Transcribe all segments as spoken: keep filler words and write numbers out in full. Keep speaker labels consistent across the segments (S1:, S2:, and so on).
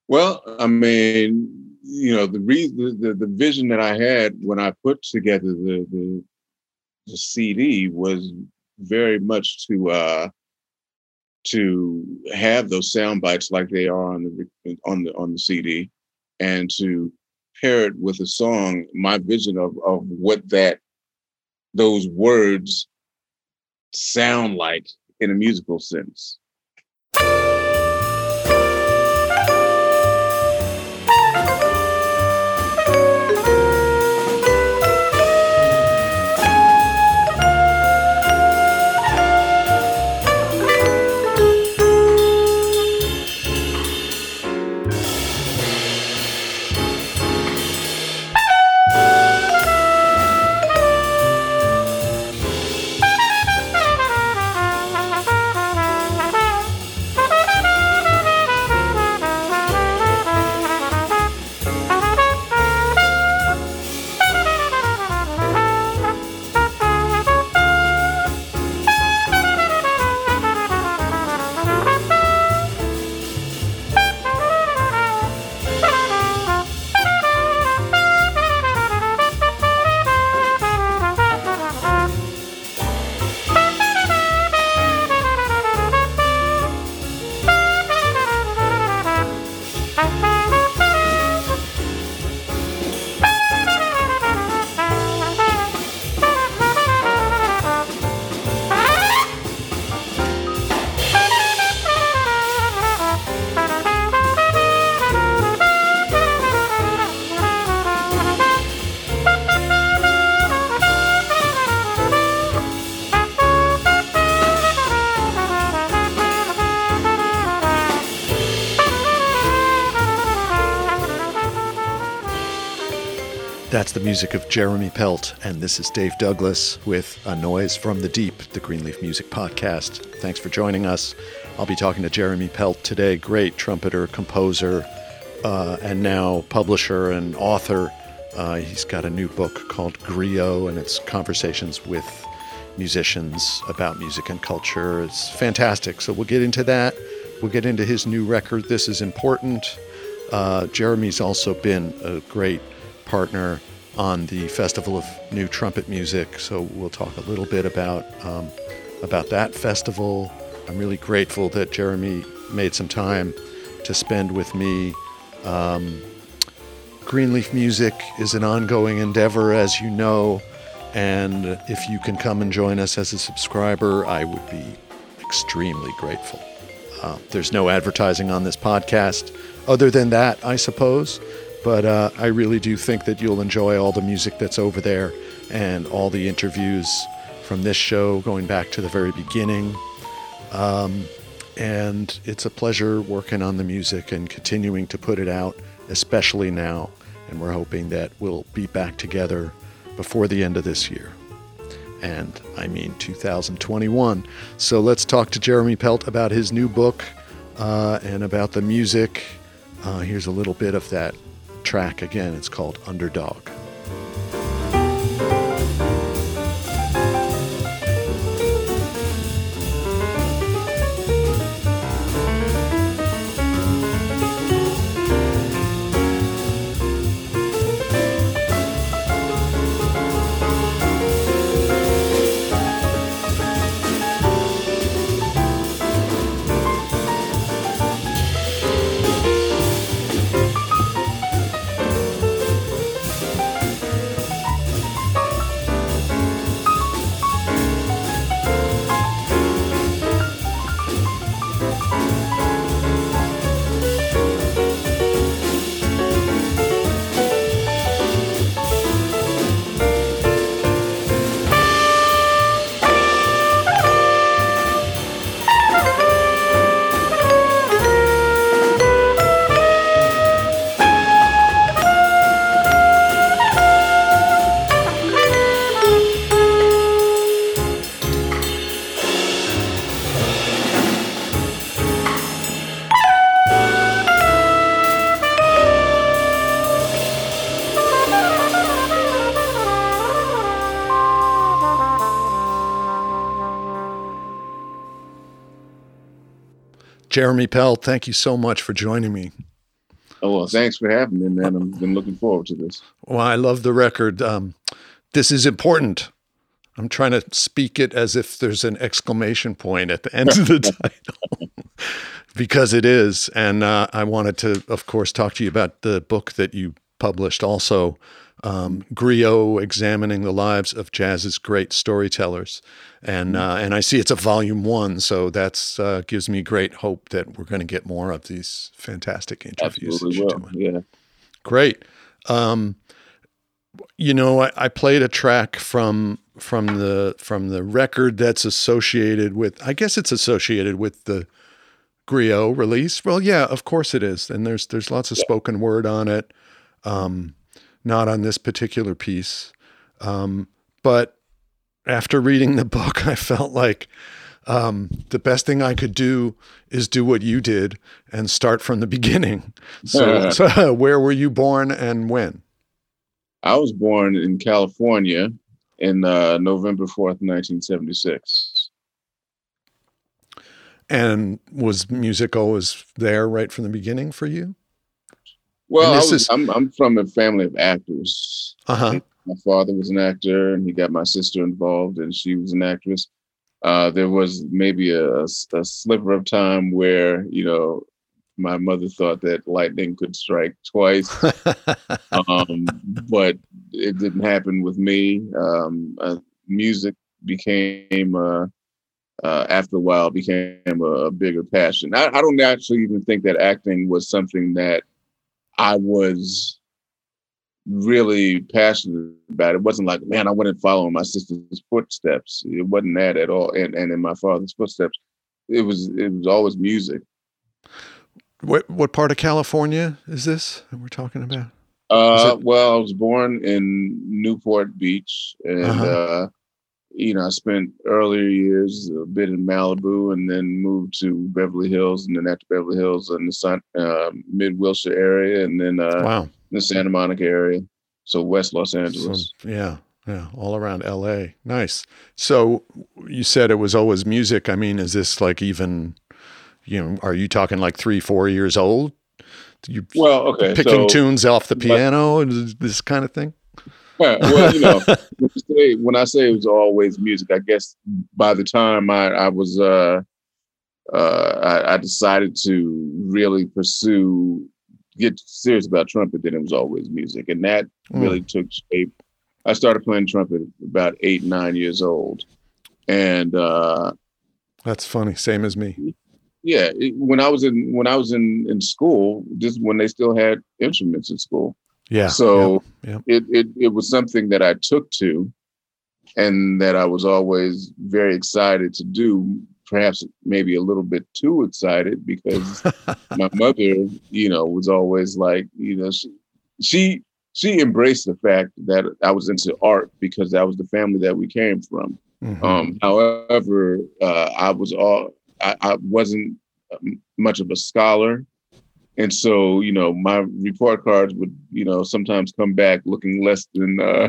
S1: Well, I mean, you know, the reason, the, the vision that I had when I put together the the, the C D was very much to uh, to have those sound bites like they are on the on the on the C D, and to pair it with a song. My vision of of what that those words sound like in a musical sense.
S2: That's the music of Jeremy Pelt, and this is Dave Douglas with A Noise from the Deep, the Greenleaf Music Podcast. Thanks for joining us. I'll be talking to Jeremy Pelt today, great trumpeter, composer, uh, and now publisher and author. Uh, he's got a new book called Griot, and it's conversations with musicians about music and culture. It's fantastic, so we'll get into that. We'll get into his new record, This Is Important. Uh, Jeremy's also been a great partner on the Festival of New Trumpet Music, so we'll talk a little bit about um, about that festival. I'm really grateful that Jeremy made some time to spend with me. Um, Greenleaf Music is an ongoing endeavor, as you know, and if you can come and join us as a subscriber, I would be extremely grateful. Uh, there's no advertising on this podcast other than that, I suppose. But uh, I really do think that you'll enjoy all the music that's over there and all the interviews from this show going back to the very beginning. Um, and it's a pleasure working on the music and continuing to put it out, especially now. And we're hoping that we'll be back together before the end of this year. And I mean two thousand twenty-one. So let's talk to Jeremy Pelt about his new book uh, and about the music. Uh, here's a little bit of that track again. It's called Underdog. Jeremy Pelt, thank you so much for joining me.
S1: Oh, well, thanks for having me, man. I've been looking forward to this.
S2: Well, I love the record. Um, this is important. I'm trying to speak it as if there's an exclamation point at the end of the title, because it is. And uh, I wanted to, of course, talk to you about the book that you published also, um, Griot, Examining the Lives of Jazz's Great Storytellers. And uh, and I see it's a volume one, so that's uh, gives me great hope that we're going to get more of these fantastic interviews.
S1: Absolutely
S2: that you're
S1: will.
S2: doing.
S1: Yeah.
S2: Great. Um, you know, I, I played a track from from the from the record that's associated with. I guess it's associated with the Griot release. Well, yeah, of course it is. And there's there's lots of
S1: Yeah.
S2: spoken word on it. Um, not on this particular piece, um, but after reading the book, I felt like um, the best thing I could do is do what you did and start from the beginning. So, so where were you born and when?
S1: I was born in California in uh, November fourth, nineteen seventy-six.
S2: And was music always there right from the beginning for you?
S1: Well, I
S2: this
S1: was,
S2: is-
S1: I'm, I'm from a family of actors.
S2: Uh-huh.
S1: My father was an actor, and he got my sister involved, and she was an actress. Uh, there was maybe a, a sliver of time where, you know, my mother thought that lightning could strike twice, um, but it didn't happen with me. Um, uh, music became, uh, uh, after a while, became a, a bigger passion. I, I don't actually even think that acting was something that I was really passionate about. It wasn't like, man, I went and following my sister's footsteps. It wasn't that at all. And and in my father's footsteps, it was it was always music.
S2: What what part of California is this that we're talking about?
S1: Uh,
S2: it-
S1: well, I was born in Newport Beach, and
S2: Uh-huh.
S1: uh, you know, I spent earlier years a bit in Malibu, and then moved to Beverly Hills, and then after Beverly Hills in the Sun, uh, Mid Wilshire area, and then uh,
S2: Wow.
S1: the Santa Monica area, so West Los
S2: So,
S1: Angeles.
S2: yeah, yeah, all around L A. Nice. So you said it was always music. I mean, is this like even, you know, are you talking like three, four years old? You
S1: Well, okay,
S2: picking
S1: so
S2: tunes off the piano and this kind of thing?
S1: yeah, well, you know, when I, say, when I say it was always music, I guess by the time I, I was, uh, uh, I, I decided to really pursue, get serious about trumpet, then it was always music. And that
S2: Mm.
S1: really took shape. I started playing trumpet about eight, nine years old. And uh,
S2: That's funny. Same as me.
S1: yeah, it, when I was in when I was in, in school, just when they still had instruments in school.
S2: Yeah.
S1: So
S2: yeah,
S1: It, it it was something that I took to, and that I was always very excited to do. Perhaps maybe a little bit too excited, because my mother, you know, was always like, you know, she, she she embraced the fact that I was into art because that was the family that we came from.
S2: Mhm.
S1: Um, however, uh, I was all I, I wasn't much of a scholar. And so, you know, my report cards would, you know, sometimes come back looking less than uh,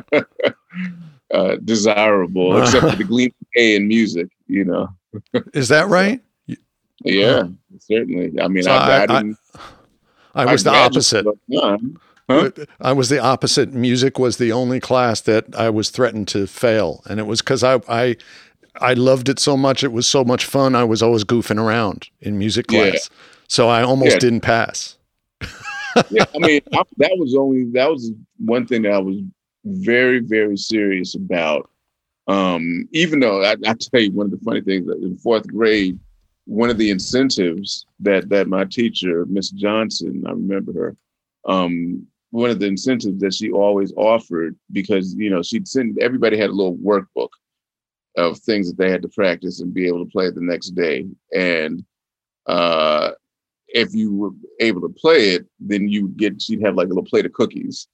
S1: uh, desirable, except for the gleam of A in music, you know.
S2: Is that right?
S1: Yeah, certainly. I mean,
S2: So
S1: I,
S2: I-
S1: I,
S2: I-
S1: didn't.
S2: I was the
S1: graduated,
S2: opposite.
S1: but, uh, huh?
S2: I was the opposite. Music was the only class that I was threatened to fail. And it was because I, I, I loved it so much. It was so much fun. I was always goofing around in music
S1: Yeah.
S2: class. So I almost
S1: Yeah.
S2: didn't pass.
S1: Yeah, I mean, I, that was only that was one thing that I was very, very serious about. Um, even though I, I tell you, one of the funny things that in fourth grade, one of the incentives that that my teacher, Miss Johnson, I remember her, um, one of the incentives that she always offered, because you know she'd send everybody had a little workbook of things that they had to practice and be able to play the next day, and uh, if you were able to play it, then you would get, she'd have like a little plate of cookies.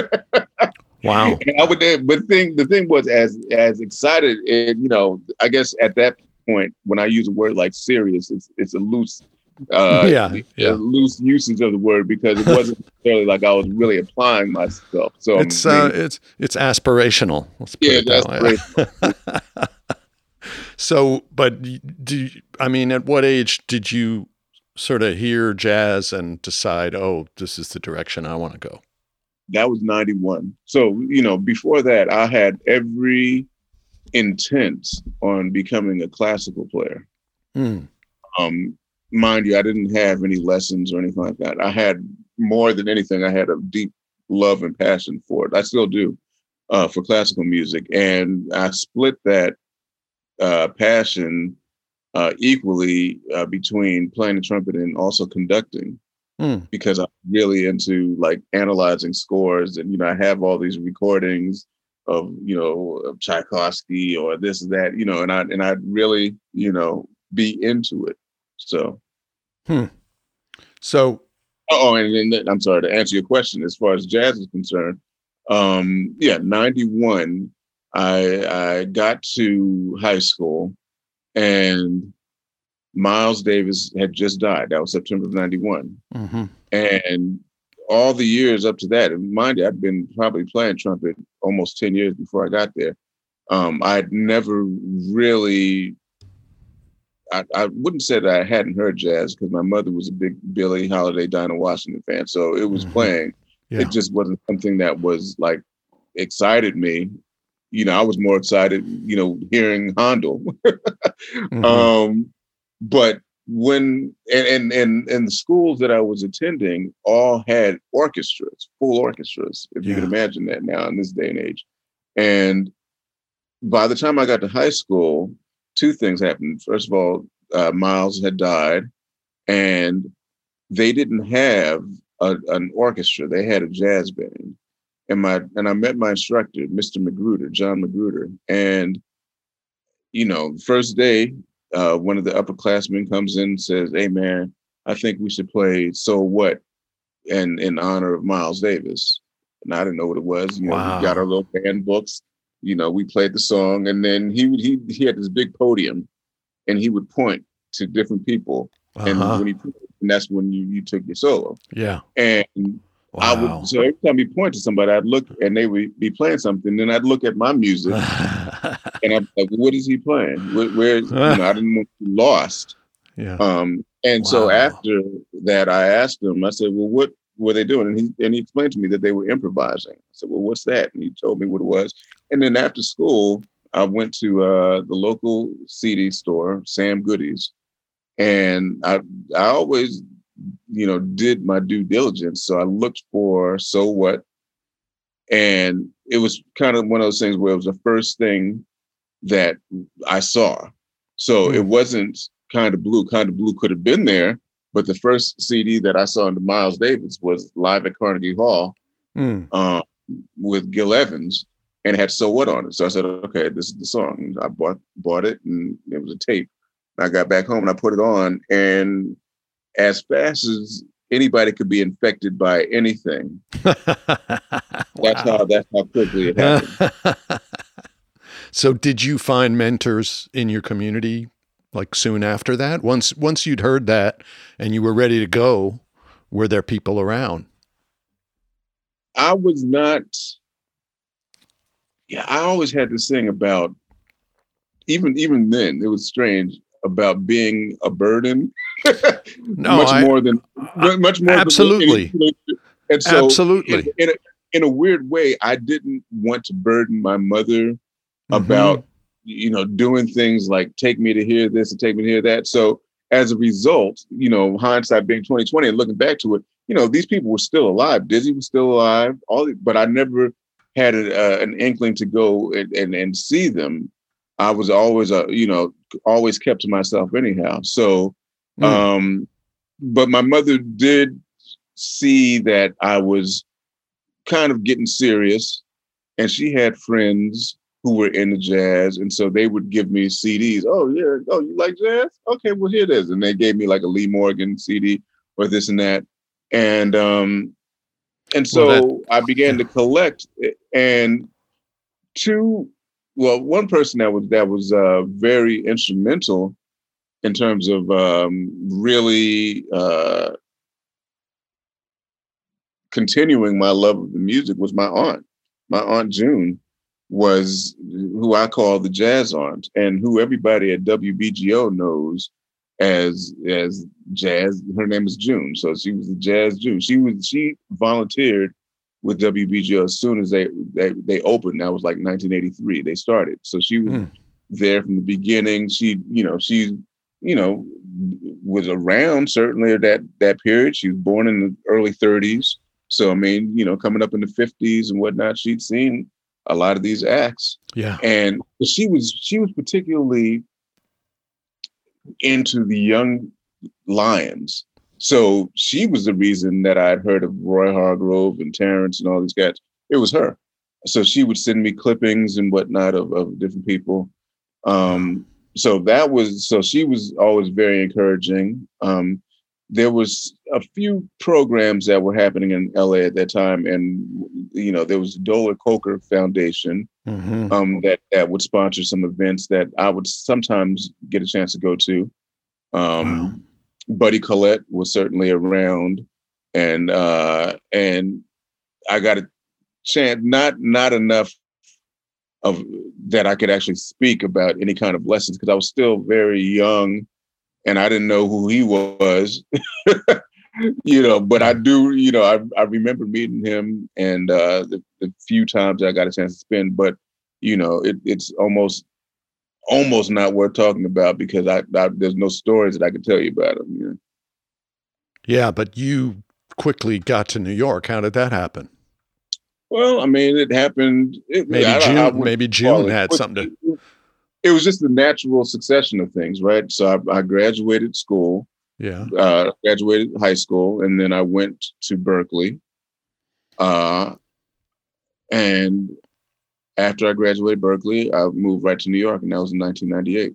S2: Wow.
S1: And I would, but thing, the thing was, as as excited, and you know, I guess at that point, when I use a word like serious, it's it's a loose, uh,
S2: Yeah, yeah.
S1: a loose usage of the word, because it wasn't necessarily like I was really applying myself. So
S2: It's
S1: I
S2: uh,
S1: mean,
S2: it's it's aspirational. Let's put
S1: yeah,
S2: it that
S1: that's
S2: way. So, but do you, I mean, at what age did you sort of hear jazz and decide, oh, this is the direction I want to go?
S1: That was ninety-one. So, you know, before that, I had every intent on becoming a classical player.
S2: Mm.
S1: Um, mind you, I didn't have any lessons or anything like that. I had more than anything, I had a deep love and passion for it. I still do, uh, for classical music. And I split that uh, passion uh, equally uh, between playing the trumpet and also conducting. Mm. Because I'm really into like analyzing scores, and you know I have all these recordings of you know of Tchaikovsky or this and that, you know, and I and I'd really you know be into it. So,
S2: hmm. so
S1: oh, and, and I'm sorry to answer your question as far as jazz is concerned. Um, yeah, ninety-one, I I got to high school, and Miles Davis had just died. That was September of ninety-one. Mm-hmm. And all the years up to that, and mind you, I'd been probably playing trumpet almost ten years before I got there. Um, I'd never really, I, I wouldn't say that I hadn't heard jazz, because my mother was a big Billie Holiday, Dinah Washington fan. So it was mm-hmm. playing. Yeah. It just wasn't something that was like excited me. You know, I was more excited, you know, hearing Handel. mm-hmm. um, But when and, and and and the schools that I was attending all had orchestras, full orchestras, if yeah. you can imagine that now in this day and age. And by the time I got to high school, two things happened. First of all, uh, Miles had died, and they didn't have a, an orchestra. They had a jazz band. And my and I met my instructor, Mister Magruder, John Magruder, and you know, first day. Uh, one of the upperclassmen comes in and says, "Hey, man, I think we should play So What in, in honor of Miles Davis." And I didn't know what it was. You know, wow. We got our little band books. You know, we played the song, and then he would he he had this big podium, and he would point to different people, uh-huh. and when he and that's when you you took your solo.
S2: Yeah,
S1: and. Wow. I would so every time he pointed to somebody, I'd look and they would be playing something. Then I'd look at my music and I'm like, "What is he playing? Where?" where you know, I didn't want to be lost.
S2: Yeah.
S1: Um. And wow. so after that, I asked him. I said, "Well, what were they doing?" And he and he explained to me that they were improvising. I said, "Well, what's that?" And he told me what it was. And then after school, I went to uh, the local C D store, Sam Goody's, and I I always. you know, did my due diligence. So I looked for So What. And it was kind of one of those things where it was the first thing that I saw. So mm. it wasn't Kind of Blue. Kind of Blue could have been there, but the first C D that I saw under Miles Davis was Live at Carnegie Hall mm. uh, with Gil Evans, and it had So What on it. So I said, okay, this is the song. And I bought bought it, and it was a tape. I got back home and I put it on, and as fast as anybody could be infected by anything, that's how that's how quickly it happened.
S2: So, did you find mentors in your community, like soon after that? Once once you'd heard that and you were ready to go, were there people around?
S1: I was not. Yeah, I always had this thing about. Even even then, it was strange about being a burden.
S2: No,
S1: much
S2: I,
S1: more than much more
S2: absolutely
S1: than and so
S2: absolutely
S1: in, in, a, in a weird way, I didn't want to burden my mother mm-hmm. about you know doing things like take me to hear this and take me to hear that. So as a result, you know, hindsight being twenty twenty and looking back to it, you know, these people were still alive. Dizzy was still alive. All, but I never had a, uh, an inkling to go and, and and see them. I was always a you know always kept to myself anyhow. So. Mm. Um, but my mother did see that I was kind of getting serious, and she had friends who were into jazz, and so they would give me C Ds. Oh yeah, oh you like jazz? Okay, well here it is, and they gave me like a Lee Morgan C D or this and that, and um, and so well, that, I began to collect. And two, well, one person that was that was uh, very instrumental. In terms of um, really uh, continuing my love of the music was my aunt. My Aunt June was who I call the jazz aunt, and who everybody at W B G O knows as as jazz. Her name is June, so she was the Jazz June. She was she volunteered with W B G O as soon as they they they opened. That was like nineteen eighty-three. They started, so she was mm. there from the beginning. She you know she you know was around certainly at that that period. She was born in the early thirties, so I mean you know coming up in the fifties and whatnot, she'd seen a lot of these acts.
S2: Yeah,
S1: and she was she was particularly into the young lions. So she was the reason that I'd heard of Roy Hargrove and Terrence and all these guys. It was her. So she would send me clippings and whatnot of, of different people. Um, so that was, so she was always very encouraging. Um, there was a few programs that were happening in L A at that time. And, you know, there was the Doler Coker Foundation mm-hmm. um, that, that would sponsor some events that I would sometimes get a chance to go to. Um, wow. Buddy Collette was certainly around, and uh, and I got a chance, not not enough of that I could actually speak about any kind of lessons because I was still very young, and I didn't know who he was, you know. But I do, you know, I I remember meeting him, and uh, the, the few times I got a chance to spend. But you know, it, it's almost. almost not worth talking about because I, I there's no stories that I could tell you about him. You know?
S2: Yeah, but you quickly got to New York. How did that happen?
S1: Well, I mean, it happened. It,
S2: maybe
S1: I,
S2: June.
S1: I
S2: maybe June had something to.
S1: It was just the natural succession of things, right? So I, I graduated school.
S2: Yeah.
S1: Uh, graduated high school, and then I went to Berkeley. Uh, and. After I graduated Berkeley, I moved right to New York, and that was in nineteen ninety-eight.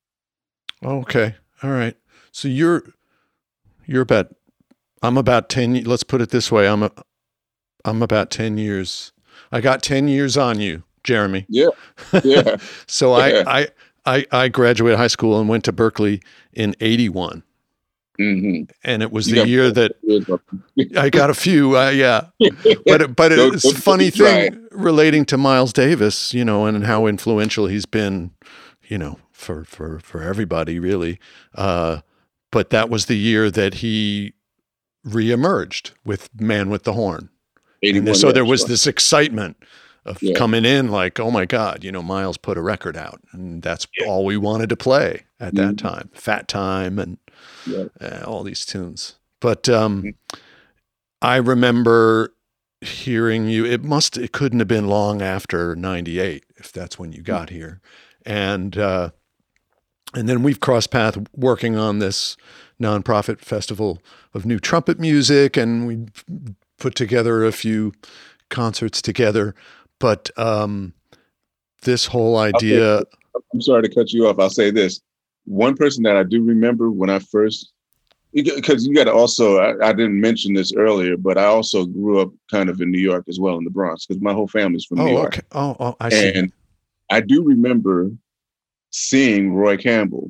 S2: Okay, all right. So you're you're about I'm about ten. Let's put it this way: I'm a I'm about ten years. I got ten years on you, Jeremy.
S1: Yeah, yeah.
S2: so
S1: yeah.
S2: I, I I I graduated high school and went to Berkeley in eighty-one.
S1: Mm-hmm.
S2: And it was you the year that I got a few, uh, yeah. But but don't, it's a funny thing try. relating to Miles Davis, you know, and how influential he's been, you know, for for for everybody really. Uh, but that was the year that he reemerged with Man with the Horn. And so there was sure. this excitement of yeah. coming in like, oh my God, you know, Miles put a record out, and that's yeah. all we wanted to play at mm-hmm. that time. Fat Time and. Yeah. Uh, all these tunes. But um, mm-hmm. I remember hearing you, it must, it couldn't have been long after ninety-eight, if that's when you got mm-hmm. here. And, uh, and then we've crossed paths working on this nonprofit festival of new trumpet music, and we put together a few concerts together. But um, this whole idea...
S1: Okay. I'm sorry to cut you off. I'll say this. One person that I do remember when I first, because you got to also, I, I didn't mention this earlier, but I also grew up kind of in New York as well, in the Bronx, because my whole family's from
S2: oh,
S1: New York.
S2: Okay. Oh, oh, I see.
S1: And I do remember seeing Roy Campbell.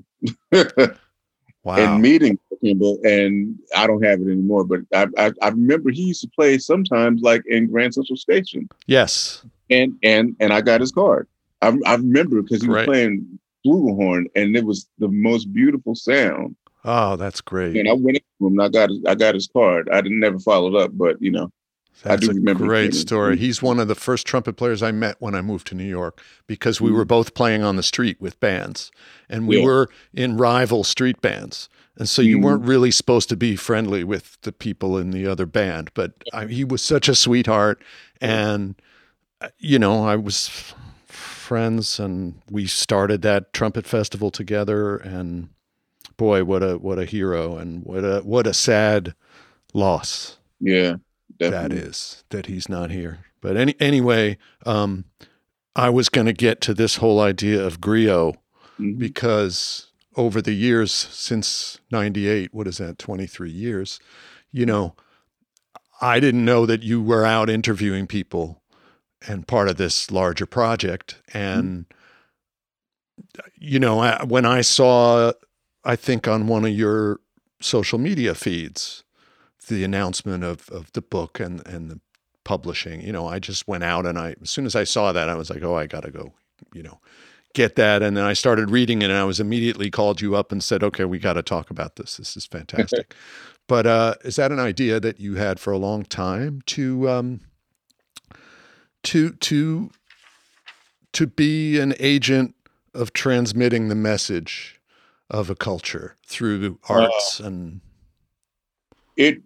S2: Wow.
S1: And meeting Roy Campbell, and I don't have it anymore, but I, I, I remember he used to play sometimes like in Grand Central Station.
S2: Yes. And
S1: and and I got his card. I, I remember because he was right. playing flugelhorn, and it was the most beautiful sound.
S2: Oh, that's great!
S1: And I went to him, and I got his, I got his card. I didn't never followed up, but you know,
S2: that's
S1: I do
S2: a
S1: remember.
S2: Great story. He's one of the first trumpet players I met when I moved to New York because we mm-hmm. were both playing on the street with bands, and we yeah. were in rival street bands, and so you mm-hmm. weren't really supposed to be friendly with the people in the other band. But I, he was such a sweetheart, and you know, I was. friends, and we started that trumpet festival together, and boy, what a what a hero, and what a what a sad loss.
S1: Yeah,
S2: definitely. That is that he's not here. But any anyway, um, I was going to get to this whole idea of griot mm-hmm. because over the years since ninety-eight, what is that, twenty-three years, you know, I didn't know that you were out interviewing people and part of this larger project. And, mm-hmm. you know, I, when I saw, I think on one of your social media feeds, the announcement of, of the book and, and the publishing, you know, I just went out and I, as soon as I saw that, I was like, oh, I got to go, you know, get that. And then I started reading it, and I was immediately called you up and said, okay, we got to talk about this. This is fantastic. But uh, is that an idea that you had for a long time to, um, to, to, to be an agent of transmitting the message of a culture through arts? Uh, and
S1: it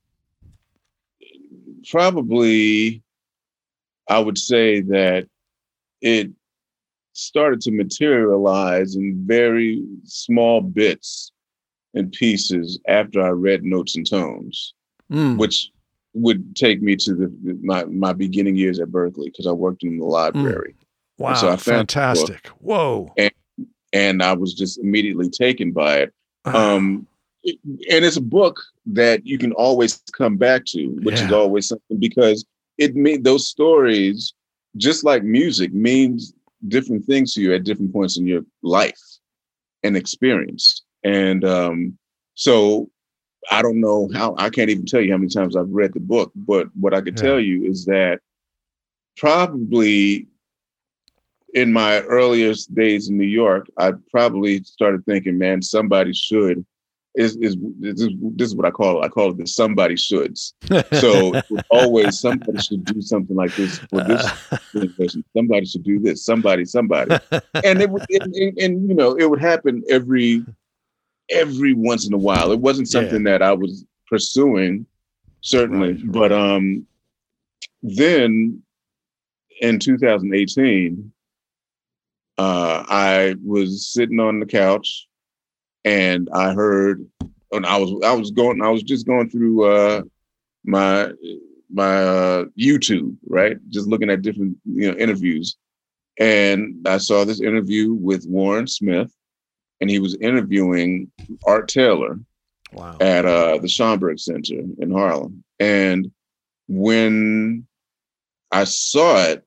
S1: probably, I would say that it started to materialize in very small bits and pieces after I read Notes and Tones, mm. which would take me to the my, my beginning years at Berklee, because I worked in the library.
S2: Mm. Wow, so I fantastic. Whoa.
S1: And, and I was just immediately taken by it. Um, it. And it's a book that you can always come back to, which yeah. is always something, because it made those stories, just like music, means different things to you at different points in your life and experience. And um, so I don't know how, I can't even tell you how many times I've read the book, but what I could yeah. tell you is that probably in my earliest days in New York, I probably started thinking, man, somebody should, is, is, is this is what I call it. I call it the somebody shoulds. So it was always somebody should do something like this for this generation. Somebody should do this. Somebody, somebody, and it would, and, and, and you know, it would happen every every once in a while. It wasn't something yeah. that I was pursuing, certainly, right, but right. um, then in two thousand eighteen, uh, I was sitting on the couch. And I heard, and I was, I was going, I was just going through uh, my my uh, YouTube, right, just looking at different, you know, interviews, and I saw this interview with Warren Smith, and he was interviewing Art Taylor, wow. at uh, the Schomburg Center in Harlem. And when I saw it,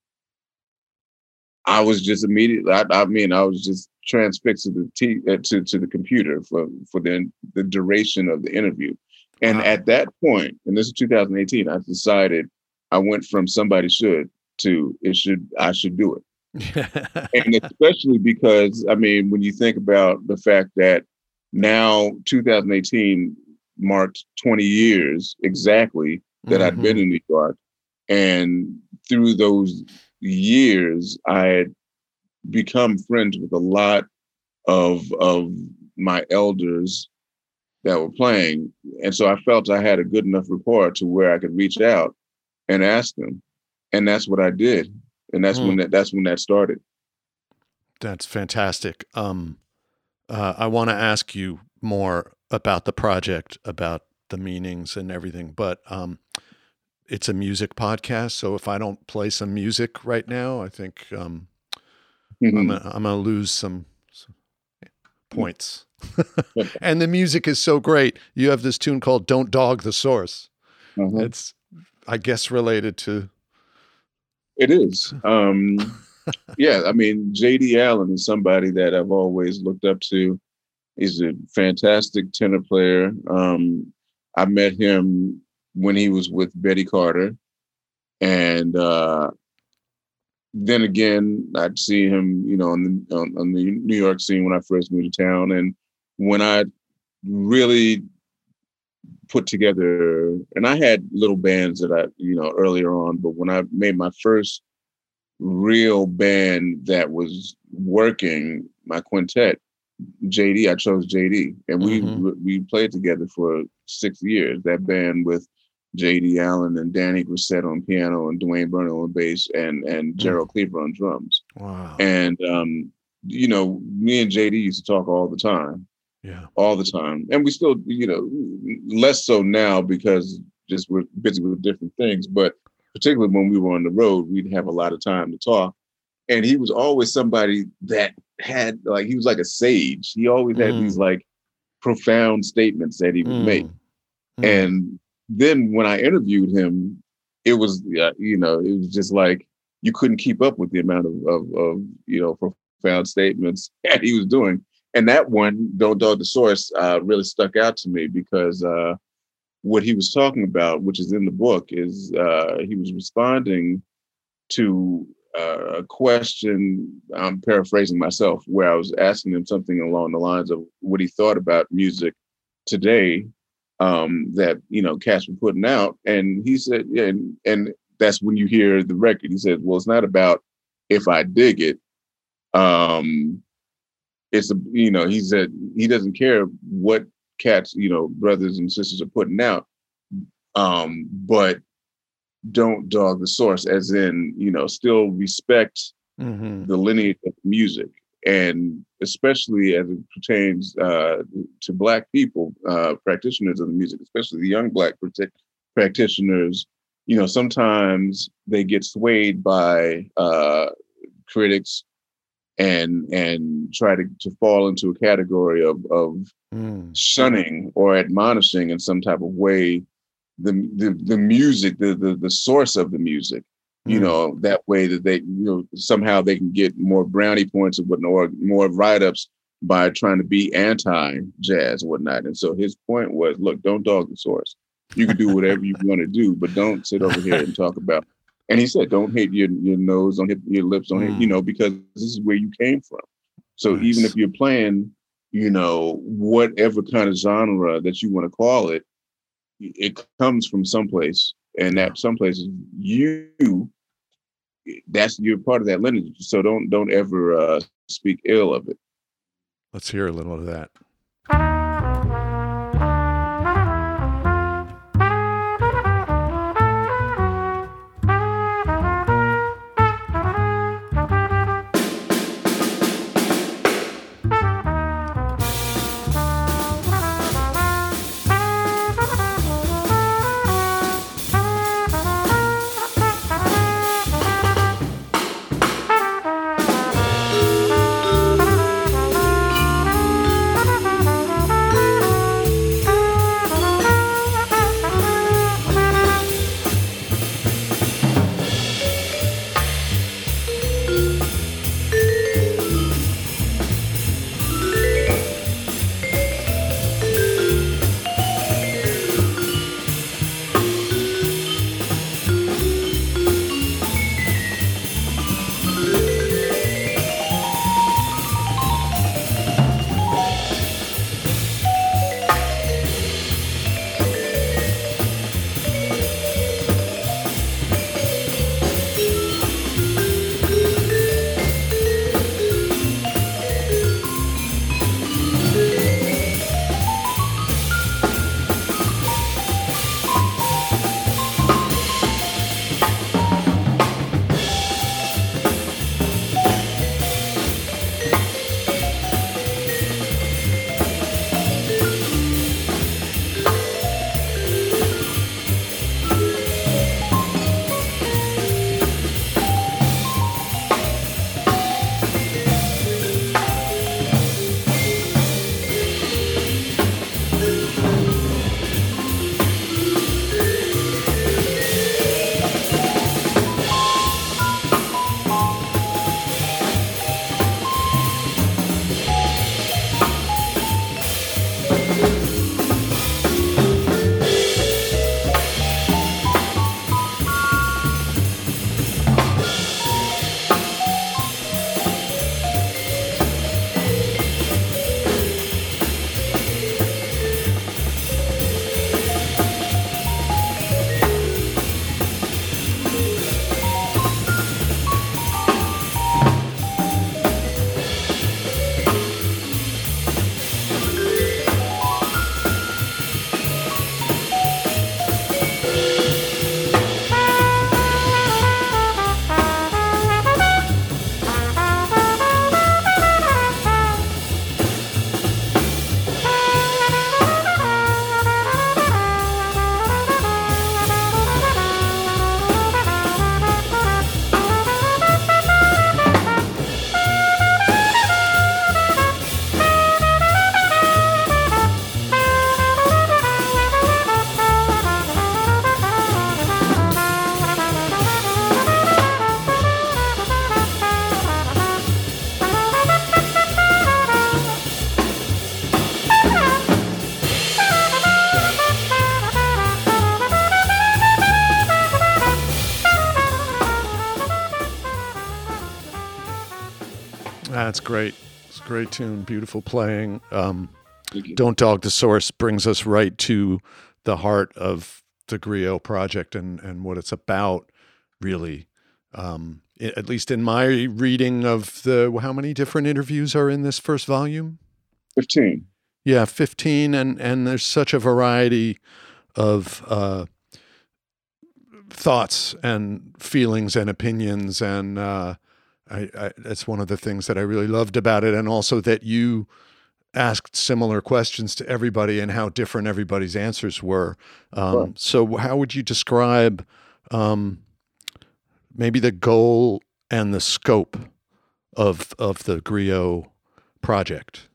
S1: I was just immediately, I, I mean, I was just transfixed to the t- uh, to, to the computer for, for the, the duration of the interview. And wow. at that point, and this is two thousand eighteen, I decided, I went from somebody should to it should, I should do it. And especially because, I mean, when you think about the fact that now two thousand eighteen marked twenty years exactly that mm-hmm. I'd been in New York. And through those years, I had become friends with a lot of of my elders that were playing. And so I felt I had a good enough rapport to where I could reach out and ask them. And that's what I did. And that's mm. when that that's when that started.
S2: That's fantastic. Um, uh, I want to ask you more about the project, about the meanings and everything, but um, it's a music podcast. So if I don't play some music right now, I think um, mm-hmm. I'm gonna, I'm gonna lose some, some points. And the music is so great. You have this tune called "Don't Dog the Source." Mm-hmm. It's, I guess, related to.
S1: It is. Um, yeah, I mean, J D Allen is somebody that I've always looked up to. He's a fantastic tenor player. Um, I met him when he was with Betty Carter. And uh, then again, I'd see him, you know, on the, on, on the New York scene when I first moved to town. And when I really put together, and I had little bands that I, you know, earlier on, but when I made my first real band that was working, my quintet, J D, I chose J D, and we mm-hmm. we played together for six years. That band with J D Allen and Danny Grissett on piano and Dwayne Burnell on bass and and mm. Gerald Cleaver on drums.
S2: Wow! And
S1: um, you know, me and J D used to talk all the time.
S2: Yeah,
S1: all the time, and we still, you know, less so now because just we're busy with different things. But particularly when we were on the road, we'd have a lot of time to talk. And he was always somebody that had, like, he was like a sage. He always had mm. these like profound statements that he would mm. make. Mm. And then when I interviewed him, it was, uh, you know, it was just like, you couldn't keep up with the amount of, of, of, you know, profound statements that he was doing. And that one, Don't Dog the Source, uh, really stuck out to me because uh, what he was talking about, which is in the book, is uh, he was responding to uh, a question. I'm paraphrasing myself, where I was asking him something along the lines of what he thought about music today, um, that you know cats were putting out, and he said, yeah, and, and that's when you hear the record. He said, well, it's not about if I dig it. Um, it's a, you know, he said he doesn't care what cats, you know, brothers and sisters are putting out, um, but don't dog the source, as in, you know, still respect mm-hmm. the lineage of music, and especially as it pertains uh, to Black people, uh, practitioners of the music, especially the young Black practitioners. You know, sometimes they get swayed by uh, critics and and try to, to fall into a category of of mm. shunning or admonishing in some type of way the the, the music, the, the the source of the music. Mm. You know, that way that they, you know, somehow they can get more brownie points or whatnot, or more write-ups by trying to be anti-jazz and whatnot. And so his point was, look, don't dog the source. You can do whatever you want to do, but don't sit over here and talk about. And he said, don't hate your, your nose, don't hit your lips, don't mm. hit, you know, because this is where you came from. So nice. Even if you're playing, you know, whatever kind of genre that you want to call it, it comes from someplace. And that someplace is you, that's, you're part of that lineage. So don't, don't ever uh, speak ill of it.
S2: Let's hear a little of that. Yeah, it's great. It's a great tune, beautiful playing. Um, Don't Dog the Source brings us right to the heart of the Griot project and, and what it's about, really. Um, at least in my reading of the, how many different interviews are in this first volume?
S1: fifteen.
S2: Yeah, fifteen. And, and there's such a variety of uh, thoughts and feelings and opinions. And uh, I, I, that's one of the things that I really loved about it. And also that you asked similar questions to everybody and how different everybody's answers were. Um,
S1: Sure.
S2: So how would you describe um, maybe the goal and the scope of of the Griot project?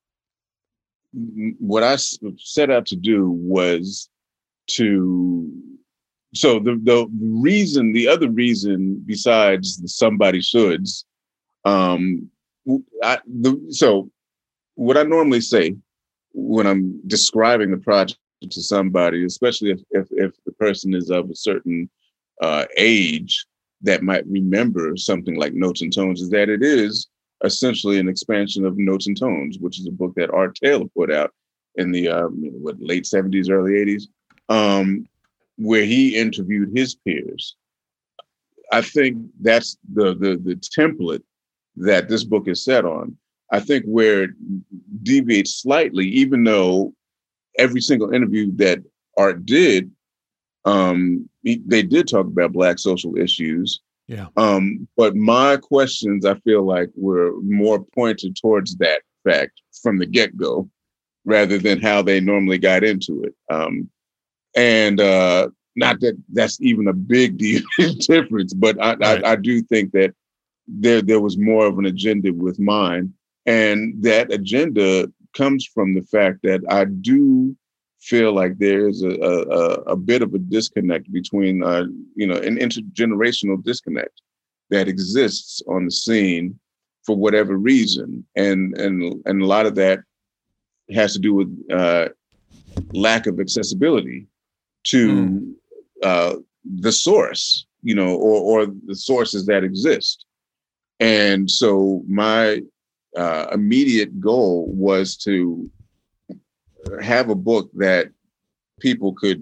S1: What I set out to do was to, so the, the reason, the other reason besides the somebody shoulds, um, I, the, so what I normally say when I'm describing the project to somebody, especially if, if, if the person is of a certain uh, age that might remember something like Notes and Tones, is that it is essentially an expansion of Notes and Tones, which is a book that Art Taylor put out in the um, what, late seventies, early eighties, um, where he interviewed his peers. I think that's the, the the template that this book is set on. I think where it deviates slightly, even though every single interview that Art did, um, he, they did talk about Black social issues.
S2: Yeah.
S1: Um, but my questions, I feel like, were more pointed towards that fact from the get-go, rather than how they normally got into it. Um, and uh, not that that's even a big deal difference, but I, right. I, I do think that there there was more of an agenda with mine. And that agenda comes from the fact that I do feel like there is a, a, a bit of a disconnect between, uh, you know, an intergenerational disconnect that exists on the scene for whatever reason. And, and, and a lot of that has to do with uh, lack of accessibility to mm. uh, the source, you know, or, or the sources that exist. And so my uh, immediate goal was to have a book that people could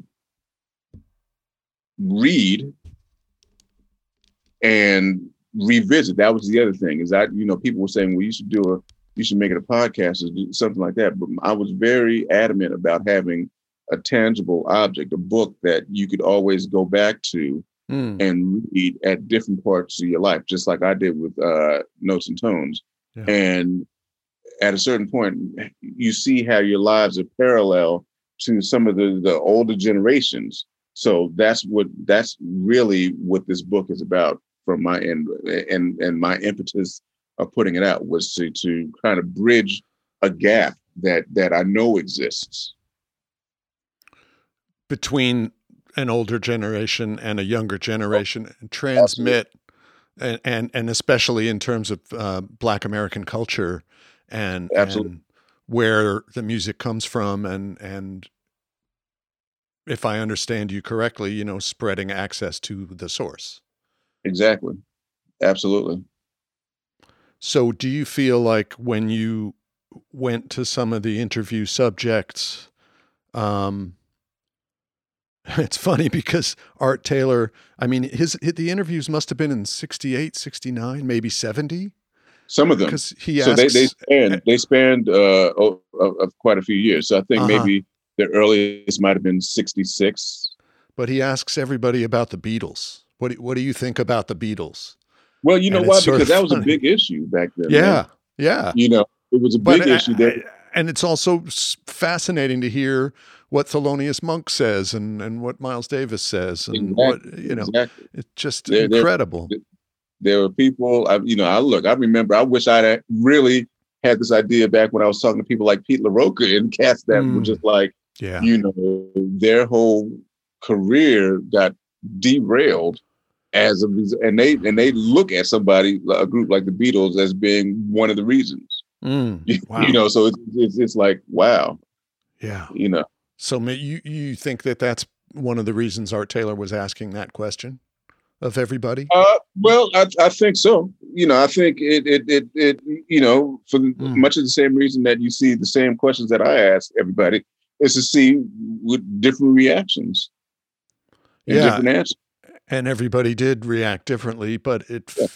S1: read and revisit. That was the other thing, is that, you know, people were saying, well, you should do a, you should make it a podcast or something like that. But I was very adamant about having a tangible object, a book that you could always go back to mm. and read at different parts of your life, just like I did with uh, Notes and Tones. Yeah. And at a certain point, you see how your lives are parallel to some of the, the older generations. So that's what that's really what this book is about from my end. And, and my impetus of putting it out was to, to kind of bridge a gap that, that I know exists
S2: between an older generation and a younger generation, and transmit, and, and, and especially in terms of uh, Black American culture and, and where the music comes from. And, and if I understand you correctly, you know, spreading access to the source.
S1: Exactly. Absolutely.
S2: So do you feel like when you went to some of the interview subjects, um, it's funny because Art Taylor, I mean, his, the interviews must have been in sixty-eight, sixty-nine, maybe seventy.
S1: Some of them.
S2: Because he
S1: so
S2: asks,
S1: they, they spanned, they spanned uh, of, of quite a few years. So I think uh-huh. maybe the earliest might have been sixty-six.
S2: But he asks everybody about the Beatles. What do, what do you think about the Beatles?
S1: Well, you know and why? Because that was funny. A big issue back then.
S2: Yeah,
S1: man.
S2: yeah.
S1: You know, it was a big
S2: but
S1: issue.
S2: I,
S1: that,
S2: I, and it's also fascinating to hear what Thelonious Monk says and, and what Miles Davis says. And
S1: exactly,
S2: what, you know,
S1: exactly.
S2: it's just
S1: there,
S2: incredible.
S1: There, there were people, I, you know, I look, I remember, I wish I really had this idea back when I was talking to people like Pete LaRocca and cats that mm. were just like,
S2: yeah.
S1: you know, their whole career got derailed as a reason, and they and they look at somebody, a group like the Beatles, as being one of the reasons.
S2: Mm, wow.
S1: You know, so it's, it's it's like, wow,
S2: yeah,
S1: you know.
S2: So you you think that that's one of the reasons Art Taylor was asking that question of everybody?
S1: Uh, well, I, I think so. You know, I think it, it, it, it you know, for mm. much of the same reason that you see the same questions that I ask everybody is to see with different reactions and
S2: yeah.
S1: different answers.
S2: And everybody did react differently, but it,
S1: yeah.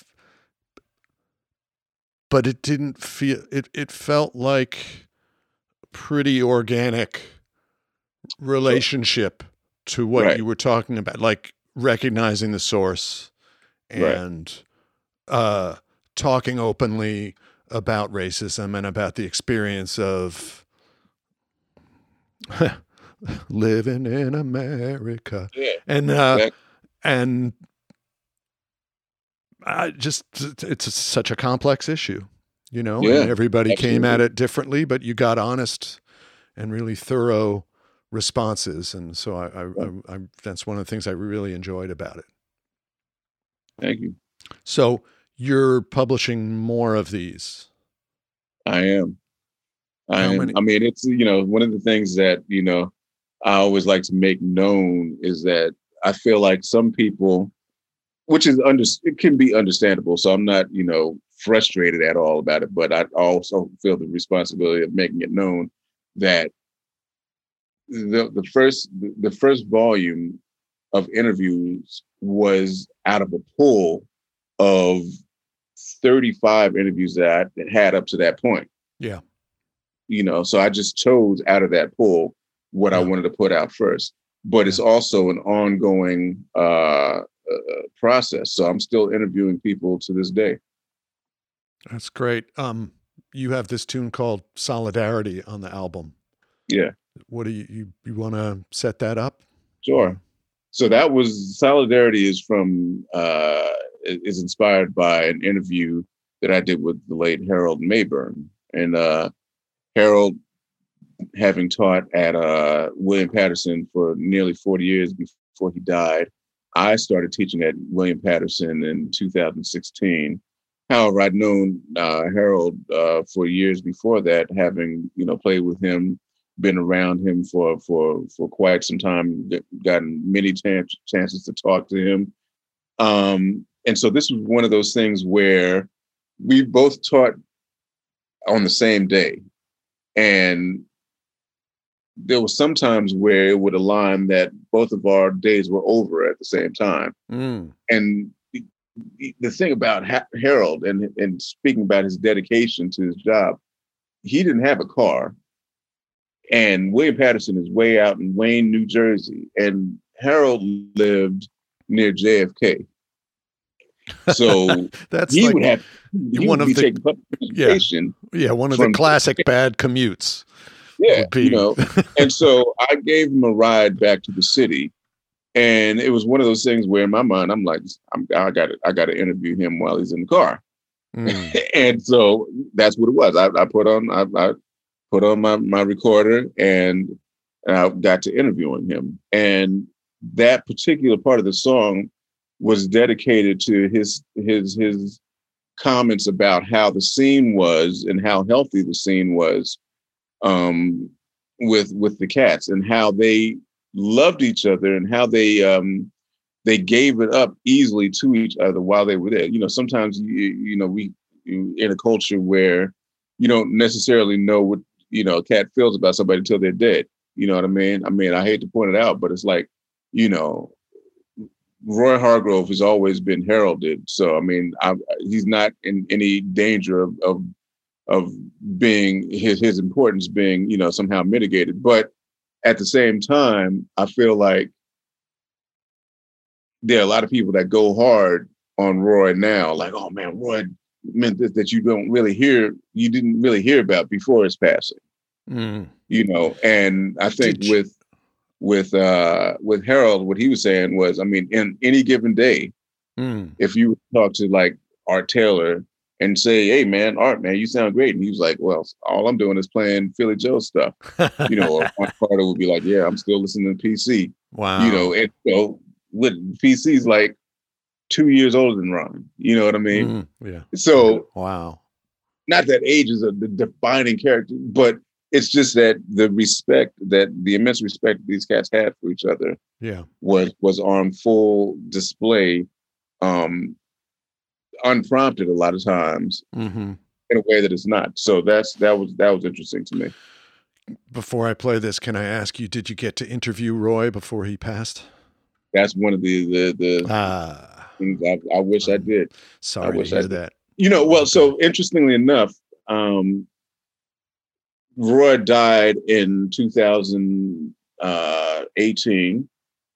S2: but it didn't feel, it, it felt like pretty organic relationship to what
S1: right.
S2: you were talking about, like recognizing the source and right. uh, talking openly about racism and about the experience of living in America.
S1: Yeah,
S2: and, uh,
S1: exactly.
S2: and I just, it's such a complex issue, you know,
S1: yeah,
S2: and everybody
S1: absolutely.
S2: came at it differently, but you got honest and really thorough responses. And so I, I, I, I, that's one of the things I really enjoyed about it.
S1: Thank you.
S2: So you're publishing more of these?
S1: I am. I
S2: How
S1: am.
S2: many?
S1: I mean, it's, you know, one of the things that, you know, I always like to make known is that I feel like some people, which is under, it can be understandable. So I'm not, you know, frustrated at all about it, but I also feel the responsibility of making it known that the the first the first volume of interviews was out of a pool of thirty-five interviews that I had up to that point.
S2: Yeah.
S1: You know, so I just chose out of that pool what yeah. I wanted to put out first. But yeah. it's also an ongoing uh, uh, process. So I'm still interviewing people to this day.
S2: That's great. Um, you have this tune called Solidarity on the album.
S1: Yeah.
S2: What do you, you, you want to set that up?
S1: Sure. So that was, Solidarity is from, uh, is inspired by an interview that I did with the late Harold Mayburn. And uh, Harold, having taught at uh, William Patterson for nearly forty years before he died, I started teaching at William Patterson in two thousand sixteen. However, I'd known uh, Harold uh, for years before that, having, you know, played with him, been around him for for for quite some time, gotten many ch- chances to talk to him. Um, and so this was one of those things where we both taught on the same day. And there were some times where it would align that both of our days were over at the same time.
S2: Mm.
S1: And the, the thing about ha- Harold and, and speaking about his dedication to his job, he didn't have a car. And William Patterson is way out in Wayne, New Jersey. And Harold lived near J F K. So
S2: that's
S1: he
S2: like
S1: would have he
S2: one
S1: would
S2: of
S1: be
S2: the
S1: taking public transportation.
S2: Yeah, yeah, one of the classic bad commutes.
S1: Yeah, you know. And so I gave him a ride back to the city, and it was one of those things where in my mind I'm like, I'm, I got to I got to interview him while he's in the car. Mm. And so that's what it was. I, I put on I, I put on my my recorder and, and I got to interviewing him. And that particular part of the song was dedicated to his his his comments about how the scene was and how healthy the scene was um, with with the Cats and how they loved each other and how they um, they gave it up easily to each other while they were there. You know, sometimes you, you know we you, in a culture where you don't necessarily know what you know a cat feels about somebody until they're dead. You know what I mean? I mean, I hate to point it out, but it's like, you know, Roy Hargrove has always been heralded. So, I mean, I, he's not in any danger of, of, of being his, his importance being, you know, somehow mitigated. But at the same time, I feel like there are a lot of people that go hard on Roy now, like, oh man, Roy meant this that you don't really hear, you didn't really hear about before his passing. Mm. You know, and I think Did with you- With uh, with Harold, what he was saying was, I mean, in any given day, mm. if you talk to like Art Taylor and say, "Hey, man, Art, man, you sound great," and he was like, "Well, all I'm doing is playing Philly Joe stuff," you know. Or Mark Carter would be like, "Yeah, I'm still listening to P C."
S2: Wow,
S1: you know, and so with P C's like two years older than Ron. You know what I mean?
S2: Mm, yeah.
S1: So
S2: wow,
S1: not that age is a the defining character, but it's just that the respect that the immense respect these cats had for each other
S2: yeah.
S1: was was on full display um, unprompted a lot of times mm-hmm. in a way that it's not. So that's that was that was interesting to me.
S2: Before I play this, can I ask you, did you get to interview Roy before he passed?
S1: That's one of the the, the ah, things I, I wish I did.
S2: Sorry
S1: I wish
S2: to hear
S1: I did.
S2: that.
S1: You know, well, so interestingly enough, um, Roy died in two thousand eighteen.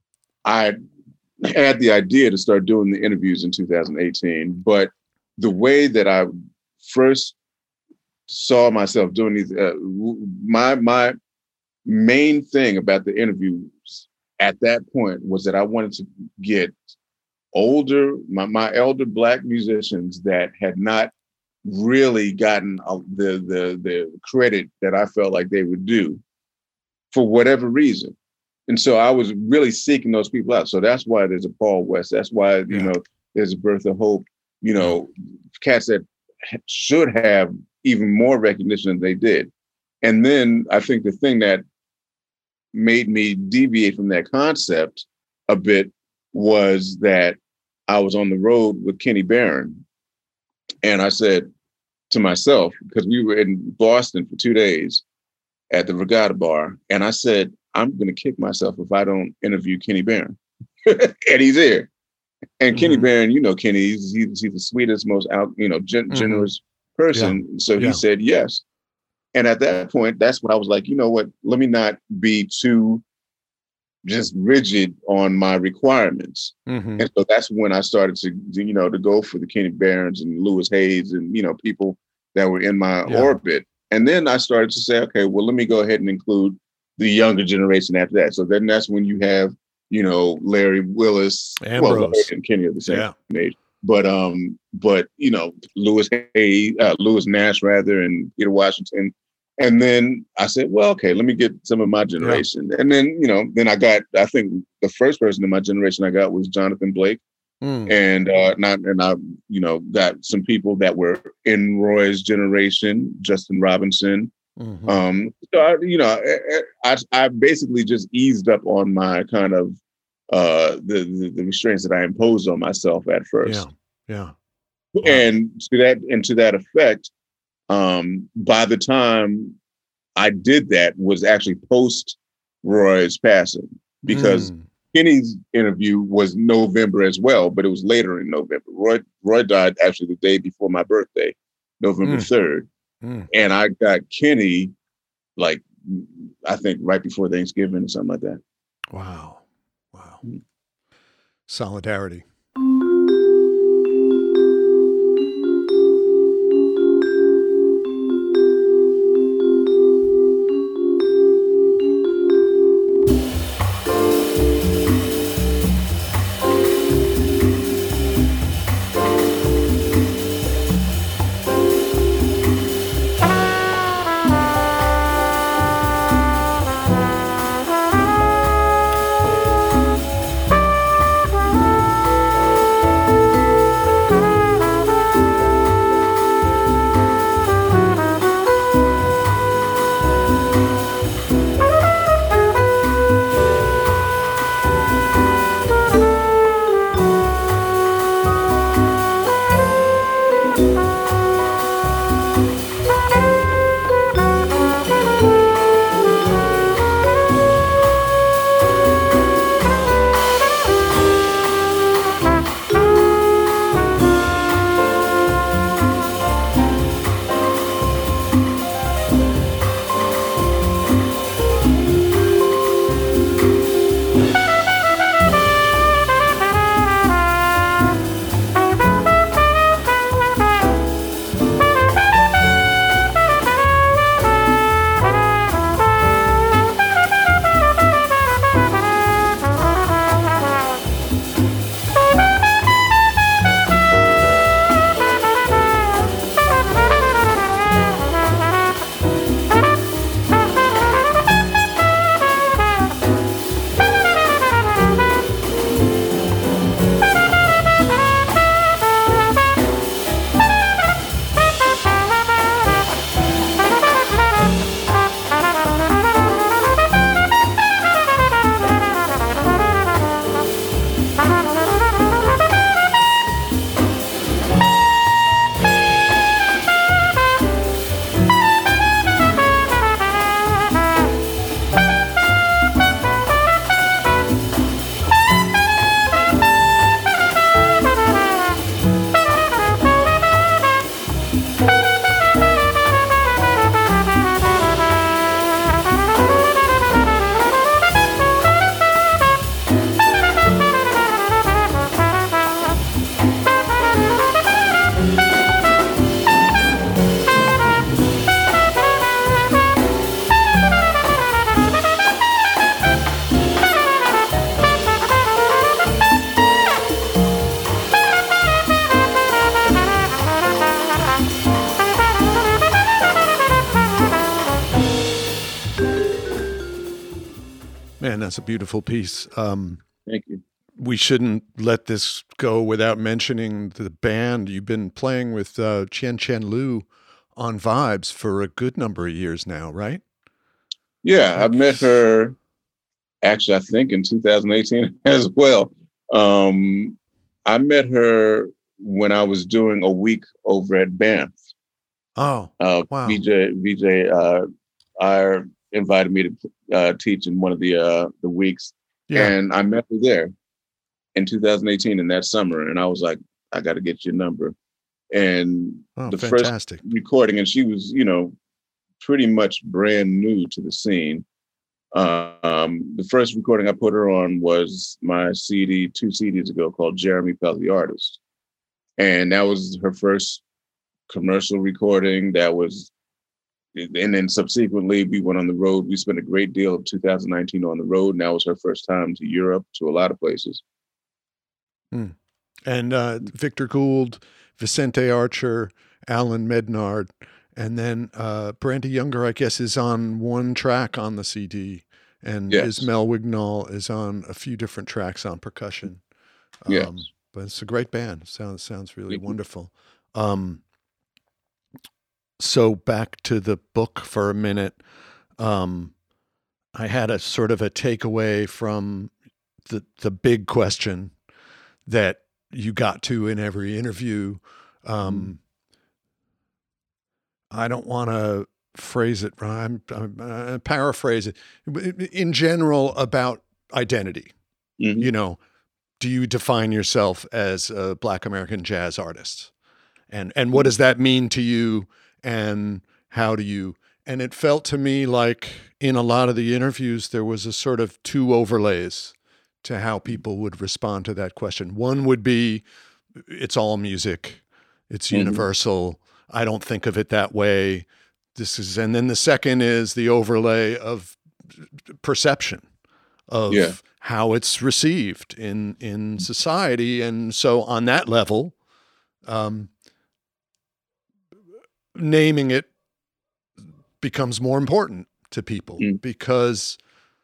S1: I had the idea to start doing the interviews in two thousand eighteen, but the way that I first saw myself doing these, uh, my my main thing about the interviews at that point was that I wanted to get older, my, my elder Black musicians that had not really gotten uh, the the the credit that I felt like they would do for whatever reason. And so I was really seeking those people out. So that's why there's a Paul West. That's why, you yeah. know, there's a Bertha Hope, you know, cats that should have even more recognition than they did. And then I think the thing that made me deviate from that concept a bit was that I was on the road with Kenny Barron. And I said to myself, because we were in Boston for two days at the Regatta Bar, and I said, I'm going to kick myself if I don't interview Kenny Barron. And he's there. And mm-hmm. Kenny Barron, you know, Kenny, he's, he's, he's the sweetest, most out, you know, gen- mm-hmm. generous person. Yeah. So he yeah. said yes. And at that point, that's when I was like, you know what, let me not be too just rigid on my requirements. Mm-hmm. And so that's when I started to, you know, to go for the Kenny Barrons and Louis Hayes and, you know, people that were in my yeah. orbit. And then I started to say, okay, well, let me go ahead and include the younger generation after that. So then that's when you have, you know, Larry Willis,
S2: Ambrose.
S1: Well, Larry and Kenny are the same yeah. age. But um, but you know, Louis Hayes, uh, Louis Nash rather, and Peter Washington. And then I said, well, okay, let me get some of my generation. Yeah. And then, you know, then I got, I think the first person in my generation I got was Jonathan Blake. Mm. And uh, not, and I, you know, got some people that were in Roy's generation, Justin Robinson. Mm-hmm. Um, so I, you know, I, I basically just eased up on my kind of uh, the, the the restraints that I imposed on myself at first.
S2: Yeah,
S1: yeah. Wow. And to that and to that effect, um, by the time I did that was actually post Roy's passing, because mm. Kenny's interview was November as well, but it was later in November. Roy Roy died actually the day before my birthday, November third. Mm. And I got Kenny, like, I think right before Thanksgiving or something like that.
S2: Wow. Wow. Mm. Solidarity. that's a beautiful piece. Um,
S1: Thank you.
S2: We shouldn't let this go without mentioning the band. You've been playing with uh, Chen Chen Liu on Vibes for a good number of years now, right?
S1: Yeah, I met her actually, I think in two thousand eighteen as well. Um, I met her when I was doing a week over at Banff.
S2: Oh,
S1: uh,
S2: wow.
S1: V J V J uh, I invited me to uh, teach in one of the uh, the weeks,
S2: Yeah.
S1: and I met her there in two thousand eighteen in that summer, and I was like, I got to get your number. And
S2: Oh,
S1: the
S2: fantastic.
S1: first recording, and she was, you know, pretty much brand new to the scene. Um, the first recording I put her on was my C D two C Ds ago called Jeremy Pelt, the Artist. And that was her first commercial recording. That was, and then subsequently we went on the road. We spent a great deal of two thousand nineteen on the road. And that was her first time to Europe, to a lot of places.
S2: Hmm. And uh, Victor Gould, Vicente Archer, Alan Mednard, and then uh, Brandy Younger, I guess, is on one track on the C D, and
S1: Yes.
S2: Ismael Wignall is on a few different tracks on percussion. Um,
S1: Yes.
S2: But it's a great band. Sounds sounds really wonderful. Um, so back to the book for a minute. Um, I had a sort of a takeaway from the the big question that you got to in every interview. Um, I don't want to phrase it right. I'm, I'm uh, paraphrase it in general about identity.
S1: Mm-hmm.
S2: You know, do you define yourself as a Black American jazz artist? And, and what does that mean to you? And how do you, and it felt to me like in a lot of the interviews, there was a sort of two overlays to how people would respond to that question. One would be, it's all music. It's
S1: Mm-hmm.
S2: universal. I don't think of it that way. This is, and then the second is the overlay of perception of
S1: Yeah.
S2: how it's received in, in society. And so on that level, um, naming it becomes more important to people
S1: Mm.
S2: because,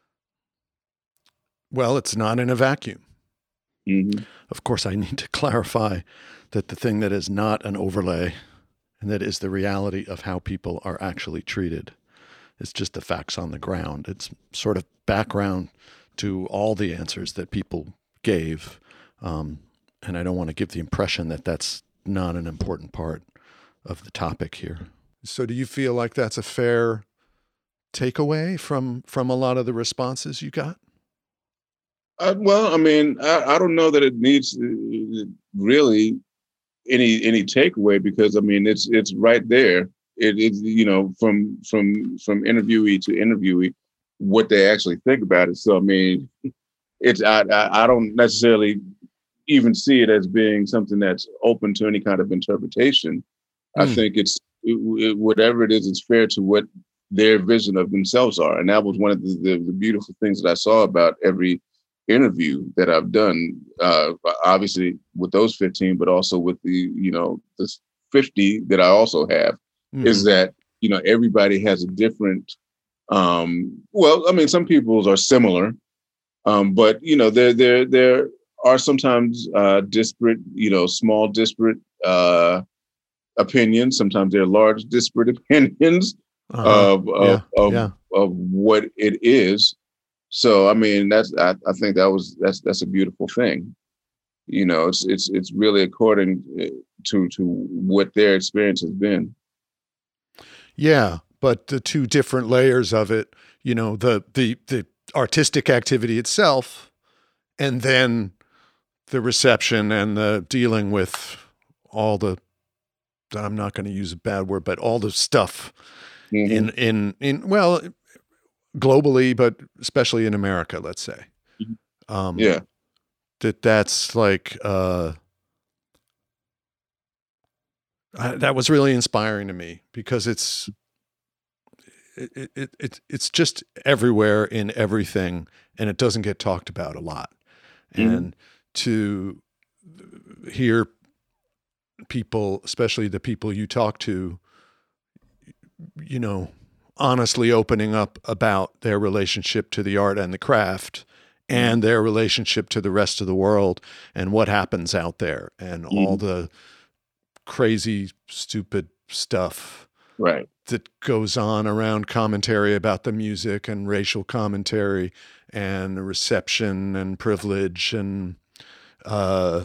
S2: well, it's not in a vacuum.
S1: Mm-hmm.
S2: Of course, I need to clarify that the thing that is not an overlay and that is the reality of how people are actually treated is just the facts on the ground. It's sort of background to all the answers that people gave. Um, and I don't want to give the impression that that's not an important part of the topic here. So do you feel like that's a fair takeaway from, from a lot of the responses you got?
S1: Uh, well, I mean, I, I don't know that it needs uh, really any any takeaway because I mean it's it's right there. It is you know from from from interviewee to interviewee what they actually think about it. So I mean, it's I I, I don't necessarily even see it as being something that's open to any kind of interpretation. Mm. I think it's it, it, whatever it is, it's fair to what their vision of themselves are, and that was one of the, the, the beautiful things that I saw about every interview that I've done, uh, obviously with those fifteen, but also with the, you know, the fifty that I also have, mm-hmm. is that, you know, everybody has a different, um, well, I mean, some people's are similar, um, but, you know, there, there, there are sometimes uh, disparate, you know, small disparate uh, opinions. Sometimes they're large disparate opinions uh-huh. of, of,
S2: yeah.
S1: of,
S2: yeah.
S1: of what it is. So I mean, that's I, I think that was that's that's a beautiful thing. You know, it's it's it's really according to to what their experience has been.
S2: Yeah, but the two different layers of it, you know, the the the artistic activity itself, and then the reception and the dealing with all the, I'm not going to use a bad word, but all the stuff mm-hmm. in in in well. globally, but especially in America, let's say. Um,
S1: yeah.
S2: That that's like, uh, I, that was really inspiring to me because it's, it, it, it, it's just everywhere in everything and it doesn't get talked about a lot. Mm-hmm. And to hear people, especially the people you talk to, you know, honestly opening up about their relationship to the art and the craft and their relationship to the rest of the world and what happens out there and mm-hmm. all the crazy, stupid stuff
S1: right.
S2: that goes on around commentary about the music and racial commentary and reception and privilege and uh,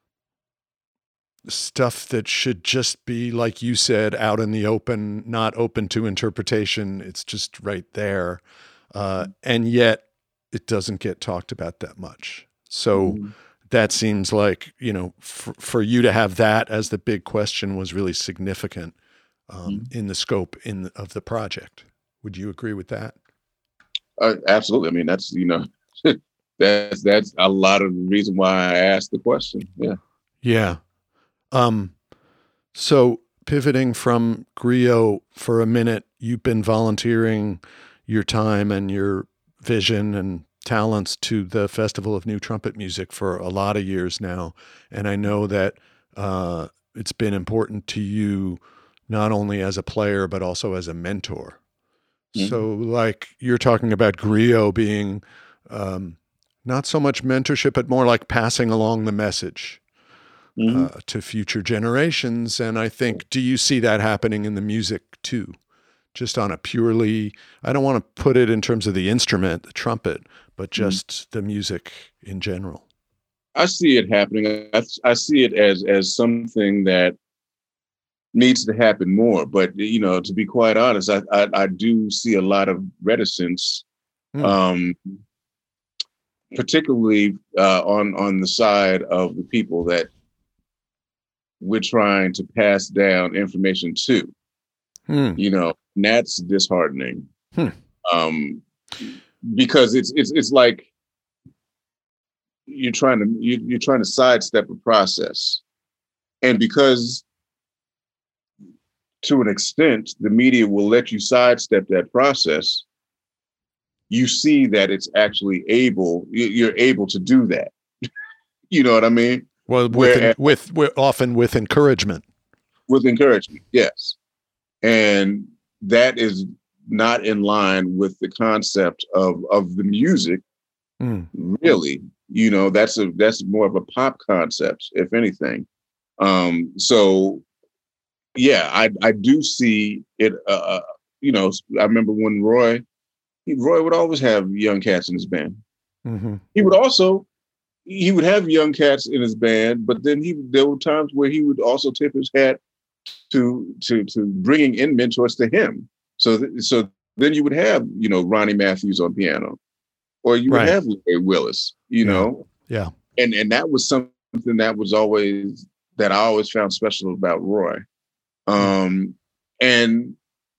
S2: stuff that should just be, like you said, out in the open, not open to interpretation. It's just right there. Uh, and yet it doesn't get talked about that much. So mm. that seems like, you know, for, for you to have that as the big question was really significant um, mm. in the scope in the, of the project. Would you agree with that?
S1: Uh, absolutely. I mean, that's, you know, that's, that's a lot of the reason why I asked the question. Yeah.
S2: Yeah. Um, so pivoting from Griot for a minute, you've been volunteering your time and your vision and talents to the Festival of New Trumpet Music for a lot of years now. And I know that uh, it's been important to you not only as a player, but also as a mentor. Mm-hmm. So like you're talking about Griot being um, not so much mentorship, but more like passing along the message mm-hmm. uh, to future generations. And I think, do you see that happening in the music too? Just on a purely, I don't want to put it in terms of the instrument, the trumpet, but just mm-hmm. the music in general.
S1: I see it happening. I, I see it as as something that needs to happen more. But, you know, to be quite honest, I I, I do see a lot of reticence, mm. um, particularly uh, on, on the side of the people that we're trying to pass down information to. Hmm. You know, and that's disheartening. Hmm. Um, because it's it's it's like you're trying to you, you're trying to sidestep a process, and because to an extent the media will let you sidestep that process, you see that it's actually able you're able to do that. You know what I mean?
S2: Well, with with, with often with encouragement.
S1: With encouragement, yes. And that is not in line with the concept of, of the music, mm. really. You know, that's a that's more of a pop concept, if anything. Um, so, yeah, I I do see it. Uh, you know, I remember when Roy, he, Roy would always have young cats in his band. Mm-hmm. He would also he would have young cats in his band, but then he there were times where he would also tip his hat to to to bringing in mentors to him. So th- so then you would have, you know, Ronnie Matthews on piano, or you would right. have Larry Willis, you
S2: yeah.
S1: know.
S2: Yeah.
S1: And and that was something that was always that I always found special about Roy. Um and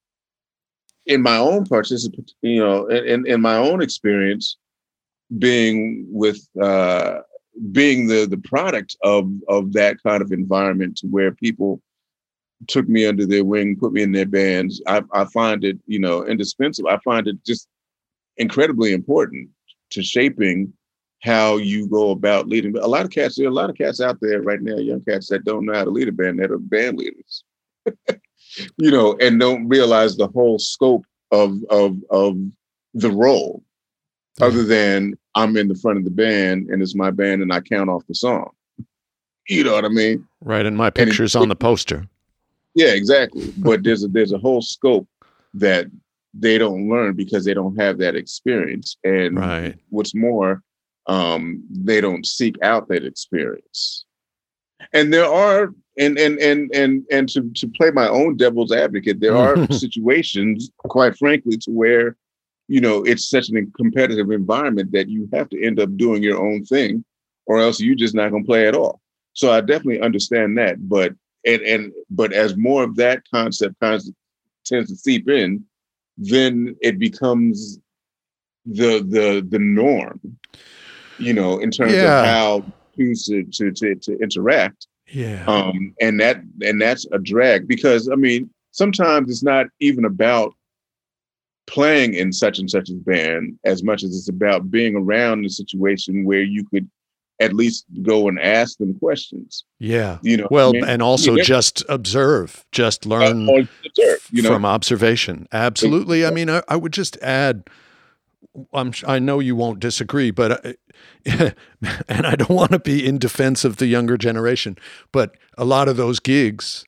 S1: in my own participant, you know, in, in my own experience being with uh being the the product of of that kind of environment to where people took me under their wing, put me in their bands. I, I find it, you know, indispensable. I find it just incredibly important to shaping how you go about leading. A lot of cats, there are a lot of cats out there right now, young cats that don't know how to lead a band, that are band leaders, you know, and don't realize the whole scope of of of the role, yeah. other than I'm in the front of the band and it's my band and I count off the song. You know what I mean?
S2: Right, and my picture's on the poster.
S1: Yeah, exactly. But there's a there's a whole scope that they don't learn because they don't have that experience. And
S2: right.
S1: what's more, um, they don't seek out that experience. And there are, and and and and and to to play my own devil's advocate, there are situations, quite frankly, to where, you know, it's such a competitive environment that you have to end up doing your own thing, or else you're just not gonna play at all. So I definitely understand that, but. And and but as more of that concept tends to seep in, then it becomes the the the norm, you know, in terms
S2: yeah.
S1: of how choose to, to to to interact.
S2: Yeah.
S1: Um. And that and that's a drag because I mean sometimes it's not even about playing in such and such a band as much as it's about being around a situation where you could at least go and ask them questions.
S2: Yeah.
S1: You know,
S2: well,
S1: I mean,
S2: and also
S1: yeah.
S2: just observe, just learn
S1: Uh, observe, you know?
S2: from observation. Absolutely. I mean, I, I would just add, I'm, I know you won't disagree, but, I, and I don't want to be in defense of the younger generation, but a lot of those gigs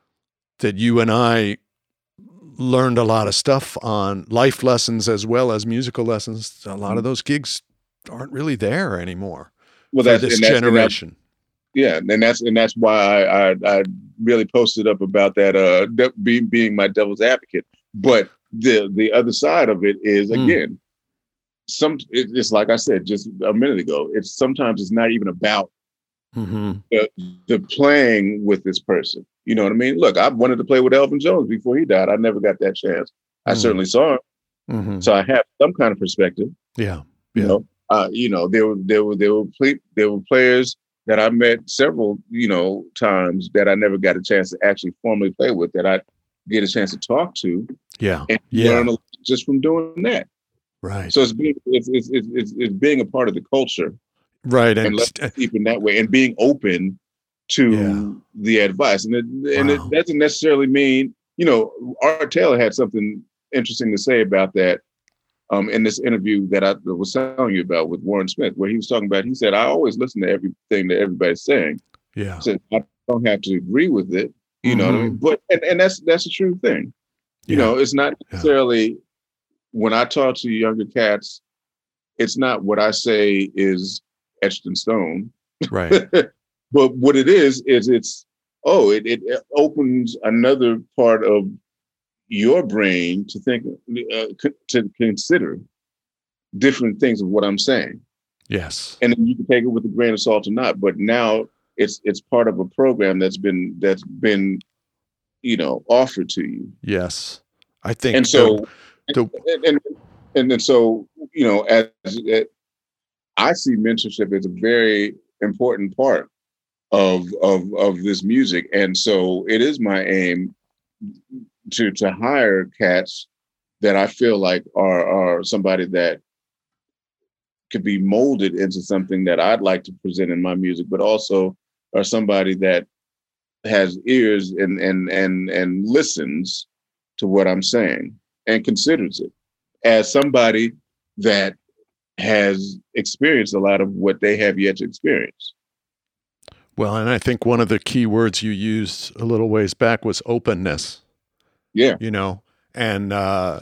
S2: that you and I learned a lot of stuff on, life lessons as well as musical lessons, a lot of those gigs aren't really there anymore.
S1: Well,
S2: for
S1: that's
S2: this
S1: and that's,
S2: generation.
S1: And that's, yeah, and that's and that's why I, I I really posted up about that. Uh, de- being being my devil's advocate, but the the other side of it is again, mm. some it, it's like I said just a minute ago. It's sometimes it's not even about
S2: mm-hmm.
S1: the, the playing with this person. You know what I mean? Look, I wanted to play with Elvin Jones before he died. I never got that chance. Mm. I certainly saw him,
S2: mm-hmm.
S1: so I have some kind of perspective.
S2: Yeah,
S1: you
S2: yeah.
S1: know. Uh, you know, there were there were there were play, there were players that I met several, you know, times that I never got a chance to actually formally play with, that I get a chance to talk to.
S2: Yeah,
S1: and
S2: yeah.
S1: learn a lot just from doing that.
S2: Right.
S1: So it's being it's it's it's, it's, it's being a part of the culture.
S2: Right,
S1: and, and let's keep in that way, and being open to
S2: yeah.
S1: the advice, and it, and
S2: wow.
S1: it doesn't necessarily mean, you know, Art Taylor had something interesting to say about that. Um, in this interview that I was telling you about with Warren Smith, where he was talking about, he said, I always listen to everything that everybody's saying.
S2: Yeah.
S1: He said, I don't have to agree with it, you mm-hmm. know what I mean? But, and, and that's, that's a true thing. You yeah. know, it's not necessarily, yeah. when I talk to younger cats, it's not what I say is etched in stone.
S2: Right.
S1: But what it is, is it's, oh, it, it opens another part of your brain to think, uh, to consider different things of what I'm saying.
S2: Yes.
S1: And you can take it with a grain of salt or not, but now it's it's part of a program that's been that's been, you know, offered to you.
S2: Yes. I think
S1: and so
S2: the, the,
S1: and, and and then so, you know, as, as I see mentorship as a very important part of of of this music. And so it is my aim to to hire cats that I feel like are are somebody that could be molded into something that I'd like to present in my music, but also are somebody that has ears and and and and listens to what I'm saying and considers it as somebody that has experienced a lot of what they have yet to experience.
S2: Well, and I think one of the key words you used a little ways back was openness.
S1: Yeah.
S2: You know, and uh,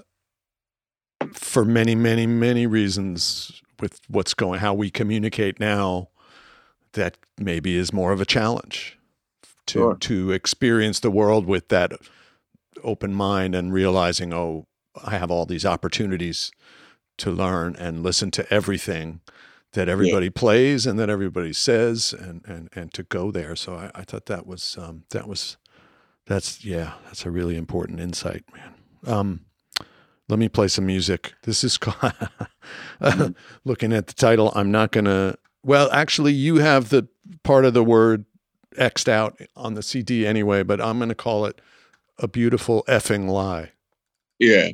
S2: for many, many, many reasons with what's going, how we communicate now, that maybe is more of a challenge to,
S1: sure.
S2: to experience the world with that open mind and realizing, oh, I have all these opportunities to learn and listen to everything that everybody yeah. plays and that everybody says, and, and, and to go there. So I, I thought that was, um, that was, that's, yeah, that's a really important insight, man. Um, let me play some music. This is called, uh, looking at the title, I'm not going to, well, actually you have the part of the word X'd out on the C D anyway, but I'm going to call it A Beautiful Effing Lie.
S1: Yeah.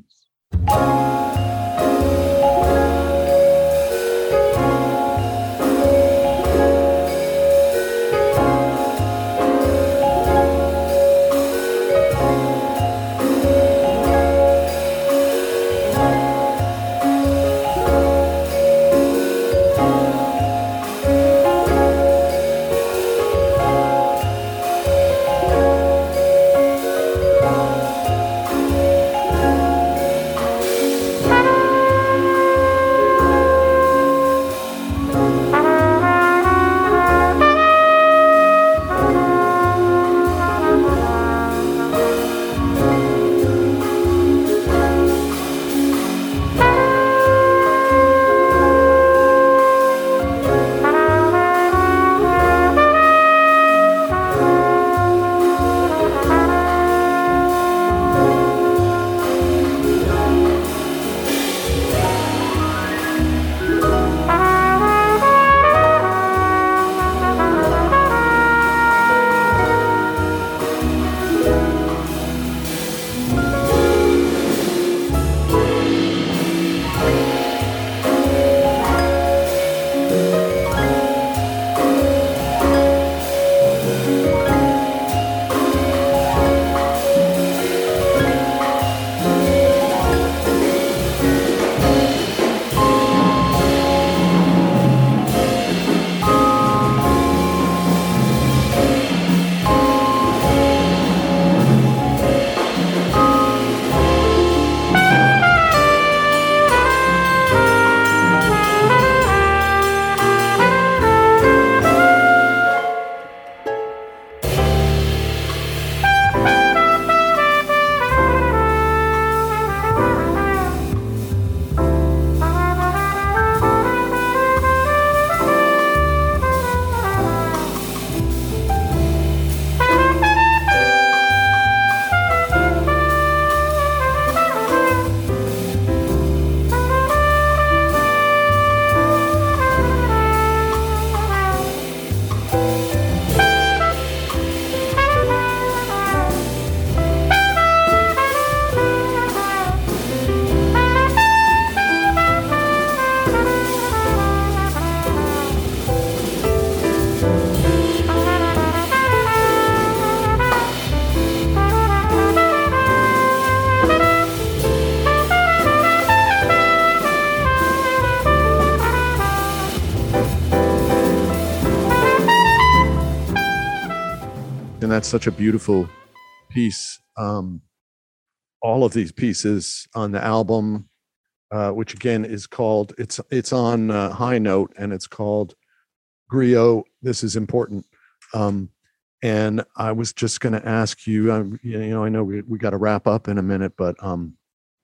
S2: And that's such a beautiful piece. Um, all of these pieces on the album, uh, which again is called, it's it's on uh, High Note, and it's called Griot, This Is Important. Um, and I was just going to ask you, um, you know, I know we, we got to wrap up in a minute, but um,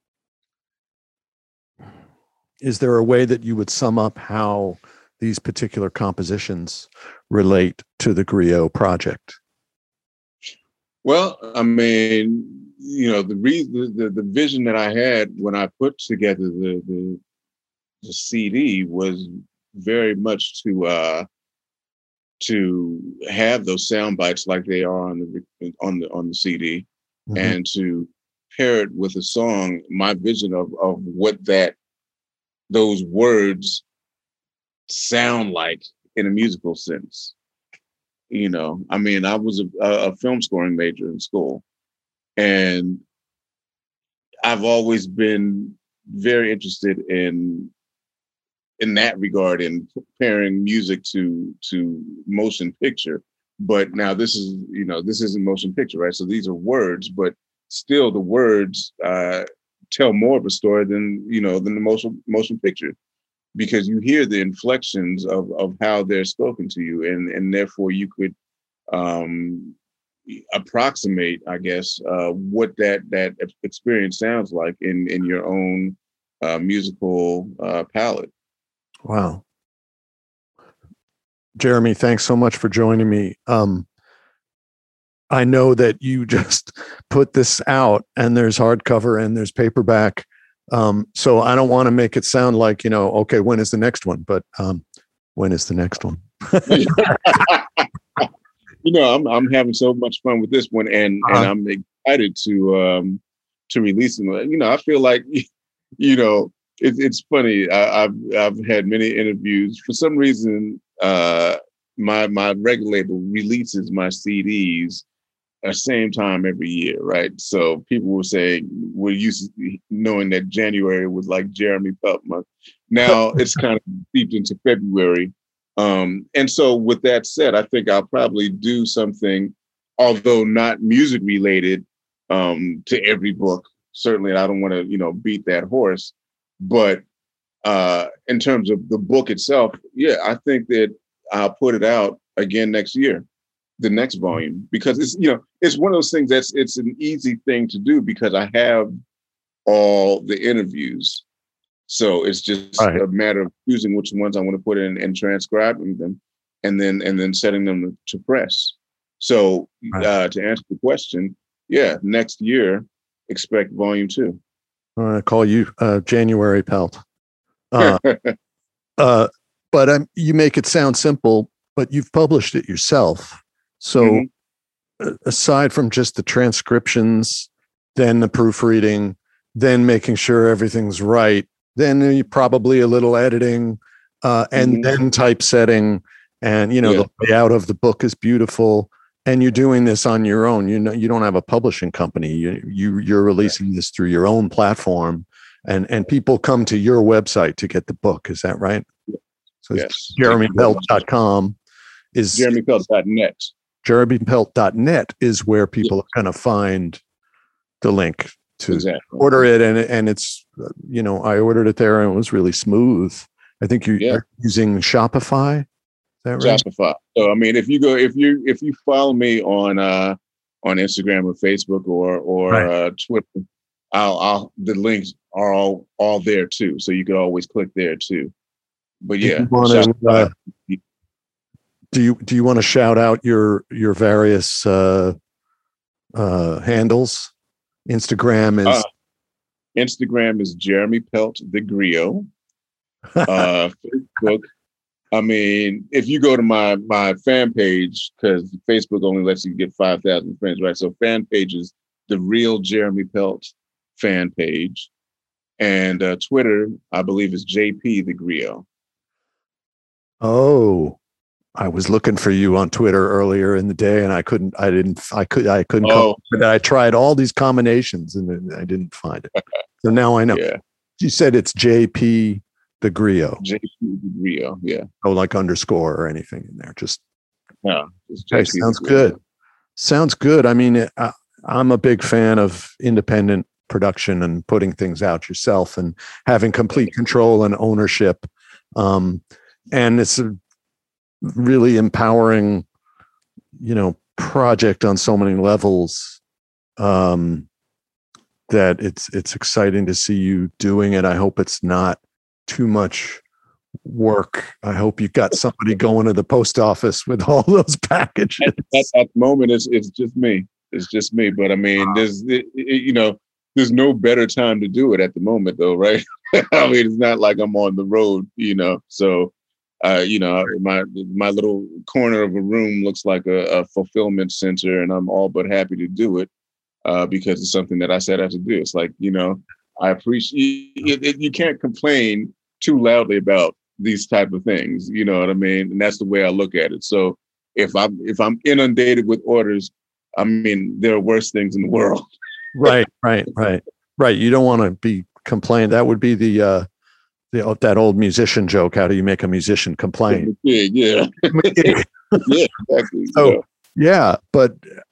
S2: is there a way that you would sum up how these particular compositions relate to the Griot project?
S1: Well, I mean, you know, the reason, the, the vision that I had when I put together the the, the C D was very much to uh, to have those sound bites like they are on the on the on the C D, mm-hmm. and to pair it with a song. My vision of of what that those words sound like in a musical sense. You know, I mean, I was a, a film scoring major in school, and I've always been very interested in in that regard, in pairing music to to motion picture. But now this is, you know, this isn't motion picture, right? So these are words, but still the words uh, tell more of a story than, you know, than the motion motion picture, because you hear the inflections of of how they're spoken to you, and and therefore you could um, approximate, I guess, uh, what that that experience sounds like in in your own uh, musical uh, palette.
S2: Wow. Jeremy, thanks so much for joining me. Um, I know that you just put this out, and there's hardcover and there's paperback. Um, so I don't want to make it sound like, you know, okay, when is the next one? But um, when is the next one?
S1: You know, I'm I'm having so much fun with this one, and uh-huh. and I'm excited to um, to release them. You know, I feel like, you know, it, it's funny. I, I've I've had many interviews. For some reason, uh, my my record label releases my C Ds at the same time every year, right? So people will say, we're used to knowing that January was like Jeremy Pelt month. Now it's kind of seeped into February. Um, and so with that said, I think I'll probably do something, although not music related, um, to every book. Certainly, I don't want to, you know, beat that horse. But uh, in terms of the book itself, yeah, I think that I'll put it out again next year, the next volume, because it's, you know, it's one of those things that's, it's an easy thing to do because I have all the interviews. So it's just right. a matter of choosing which ones I want to put in and transcribing them, and then and then setting them to press. So right. uh, to answer the question, yeah, next year, expect volume two.
S2: I call you uh, January Pelt. Uh, uh, but um, you make it sound simple, but you've published it yourself. So mm-hmm. aside from just the transcriptions, then the proofreading, then making sure everything's right, then probably a little editing, uh, and mm-hmm. then typesetting, and you know yeah. the layout of the book is beautiful. And you're doing this on your own. You know, you don't have a publishing company. You you you're releasing this through your own platform, and and people come to your website to get the book. Is that right? So
S1: yes.
S2: jeremy pelt dot com is
S1: jeremy pelt dot net.
S2: jeremy pelt dot net is where people yeah. are going to find the link to exactly. order it, and and it's, you know, I ordered it there and it was really smooth. I think you're yeah. using Shopify. Is that right?
S1: Shopify. So I mean, if you go, if you if you follow me on uh on Instagram or Facebook or or right. uh, Twitter, I'll I'll the links are all all there too. So you could always click there too. But yeah,
S2: do you want to, uh, do you do you want to shout out your your various uh, uh, handles? Instagram is uh,
S1: Instagram is Jeremy Pelt the Griot. Uh, Facebook, I mean, if you go to my my fan page, because Facebook only lets you get five thousand friends, right? So fan page is the real Jeremy Pelt fan page, and uh, Twitter, I believe, is J P the Griot.
S2: Oh, I was looking for you on Twitter earlier in the day, and I couldn't. I didn't. I could. I couldn't. Oh. Come, I tried all these combinations, and I didn't find it. So now I know. Yeah. You said it's J P the Griot.
S1: J P the Griot. Yeah.
S2: Oh, like underscore or anything in there. Just.
S1: Yeah.
S2: Okay, sounds good. Sounds good. I mean, I, I'm a big fan of independent production and putting things out yourself and having complete control and ownership. Um, and it's a really empowering, you know, project on so many levels, um, that it's it's exciting to see you doing it. I hope it's not too much work. I hope you've got somebody going to the post office with all those packages.
S1: At, at, at the moment, it's it's just me. It's just me. But I mean, there's it, it, you know, there's no better time to do it at the moment, though, right? I mean, it's not like I'm on the road, you know. So, uh, you know, my my little corner of a room looks like a, a fulfillment center, and I'm all but happy to do it uh, because it's something that I set out to do. It's like, you know, I appreciate it, it, you can't complain too loudly about these type of things, you know what I mean? And that's the way I look at it. So if I'm if I'm inundated with orders, I mean, there are worse things in the world.
S2: Right, right, right, right. You don't want to be complaining. That would be the uh, the that old musician joke. How do you make a musician complain?
S1: Yeah, yeah, yeah, exactly.
S2: So
S1: yeah.
S2: yeah, but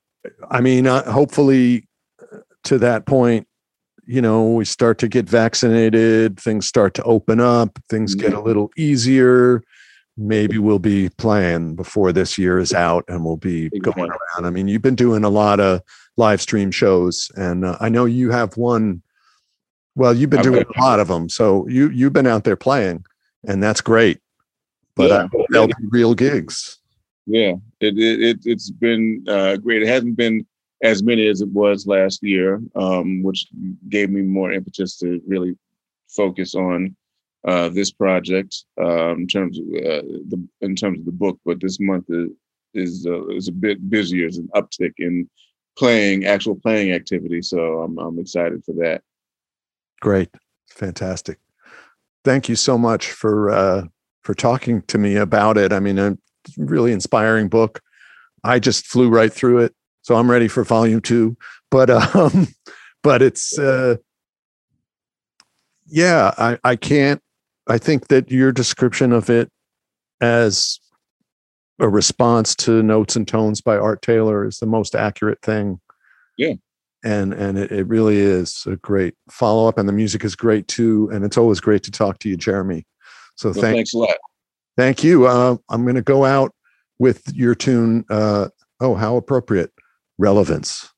S2: I mean, uh, hopefully, to that point, you know, we start to get vaccinated, things start to open up, things get a little easier. Maybe we'll be playing before this year is out and we'll be going around. I mean, you've been doing a lot of live stream shows, and uh, I know you have one. Well, you've been doing a lot of them. So you, you've been out there playing, and that's great. But
S1: yeah,
S2: I hope they'll be real gigs.
S1: Yeah, it, it, it, it's been uh, great. It hasn't been as many as it was last year, um, which gave me more impetus to really focus on uh, this project um, in terms of uh, the in terms of the book. But this month is is, uh, is a bit busier. There's an uptick in playing, actual playing activity. So I'm I'm excited for that.
S2: Great, fantastic. Thank you so much for uh, for talking to me about it. I mean, a really inspiring book. I just flew right through it. So I'm ready for volume two, but, um, but it's, uh, yeah, I, I can't, I think that your description of it as a response to Notes and Tones by Art Taylor is the most accurate thing.
S1: Yeah.
S2: And, and it, it really is a great follow up, and the music is great too. And it's always great to talk to you, Jeremy. So
S1: well,
S2: thank,
S1: thanks a lot.
S2: Thank you. Uh, I'm going to go out with your tune. Uh, oh, how appropriate. Relevance.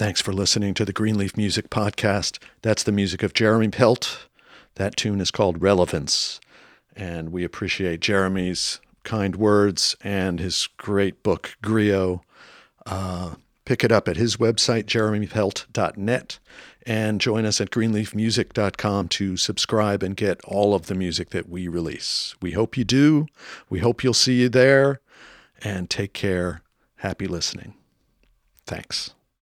S2: Thanks for listening to the Greenleaf Music Podcast. That's the music of Jeremy Pelt. That tune is called Relevance. And we appreciate Jeremy's kind words and his great book, Griot. Uh, pick it up at his website, jeremy pelt dot net. And join us at greenleaf music dot com to subscribe and get all of the music that we release. We hope you do. We hope you'll see you there. And take care. Happy listening. Thanks.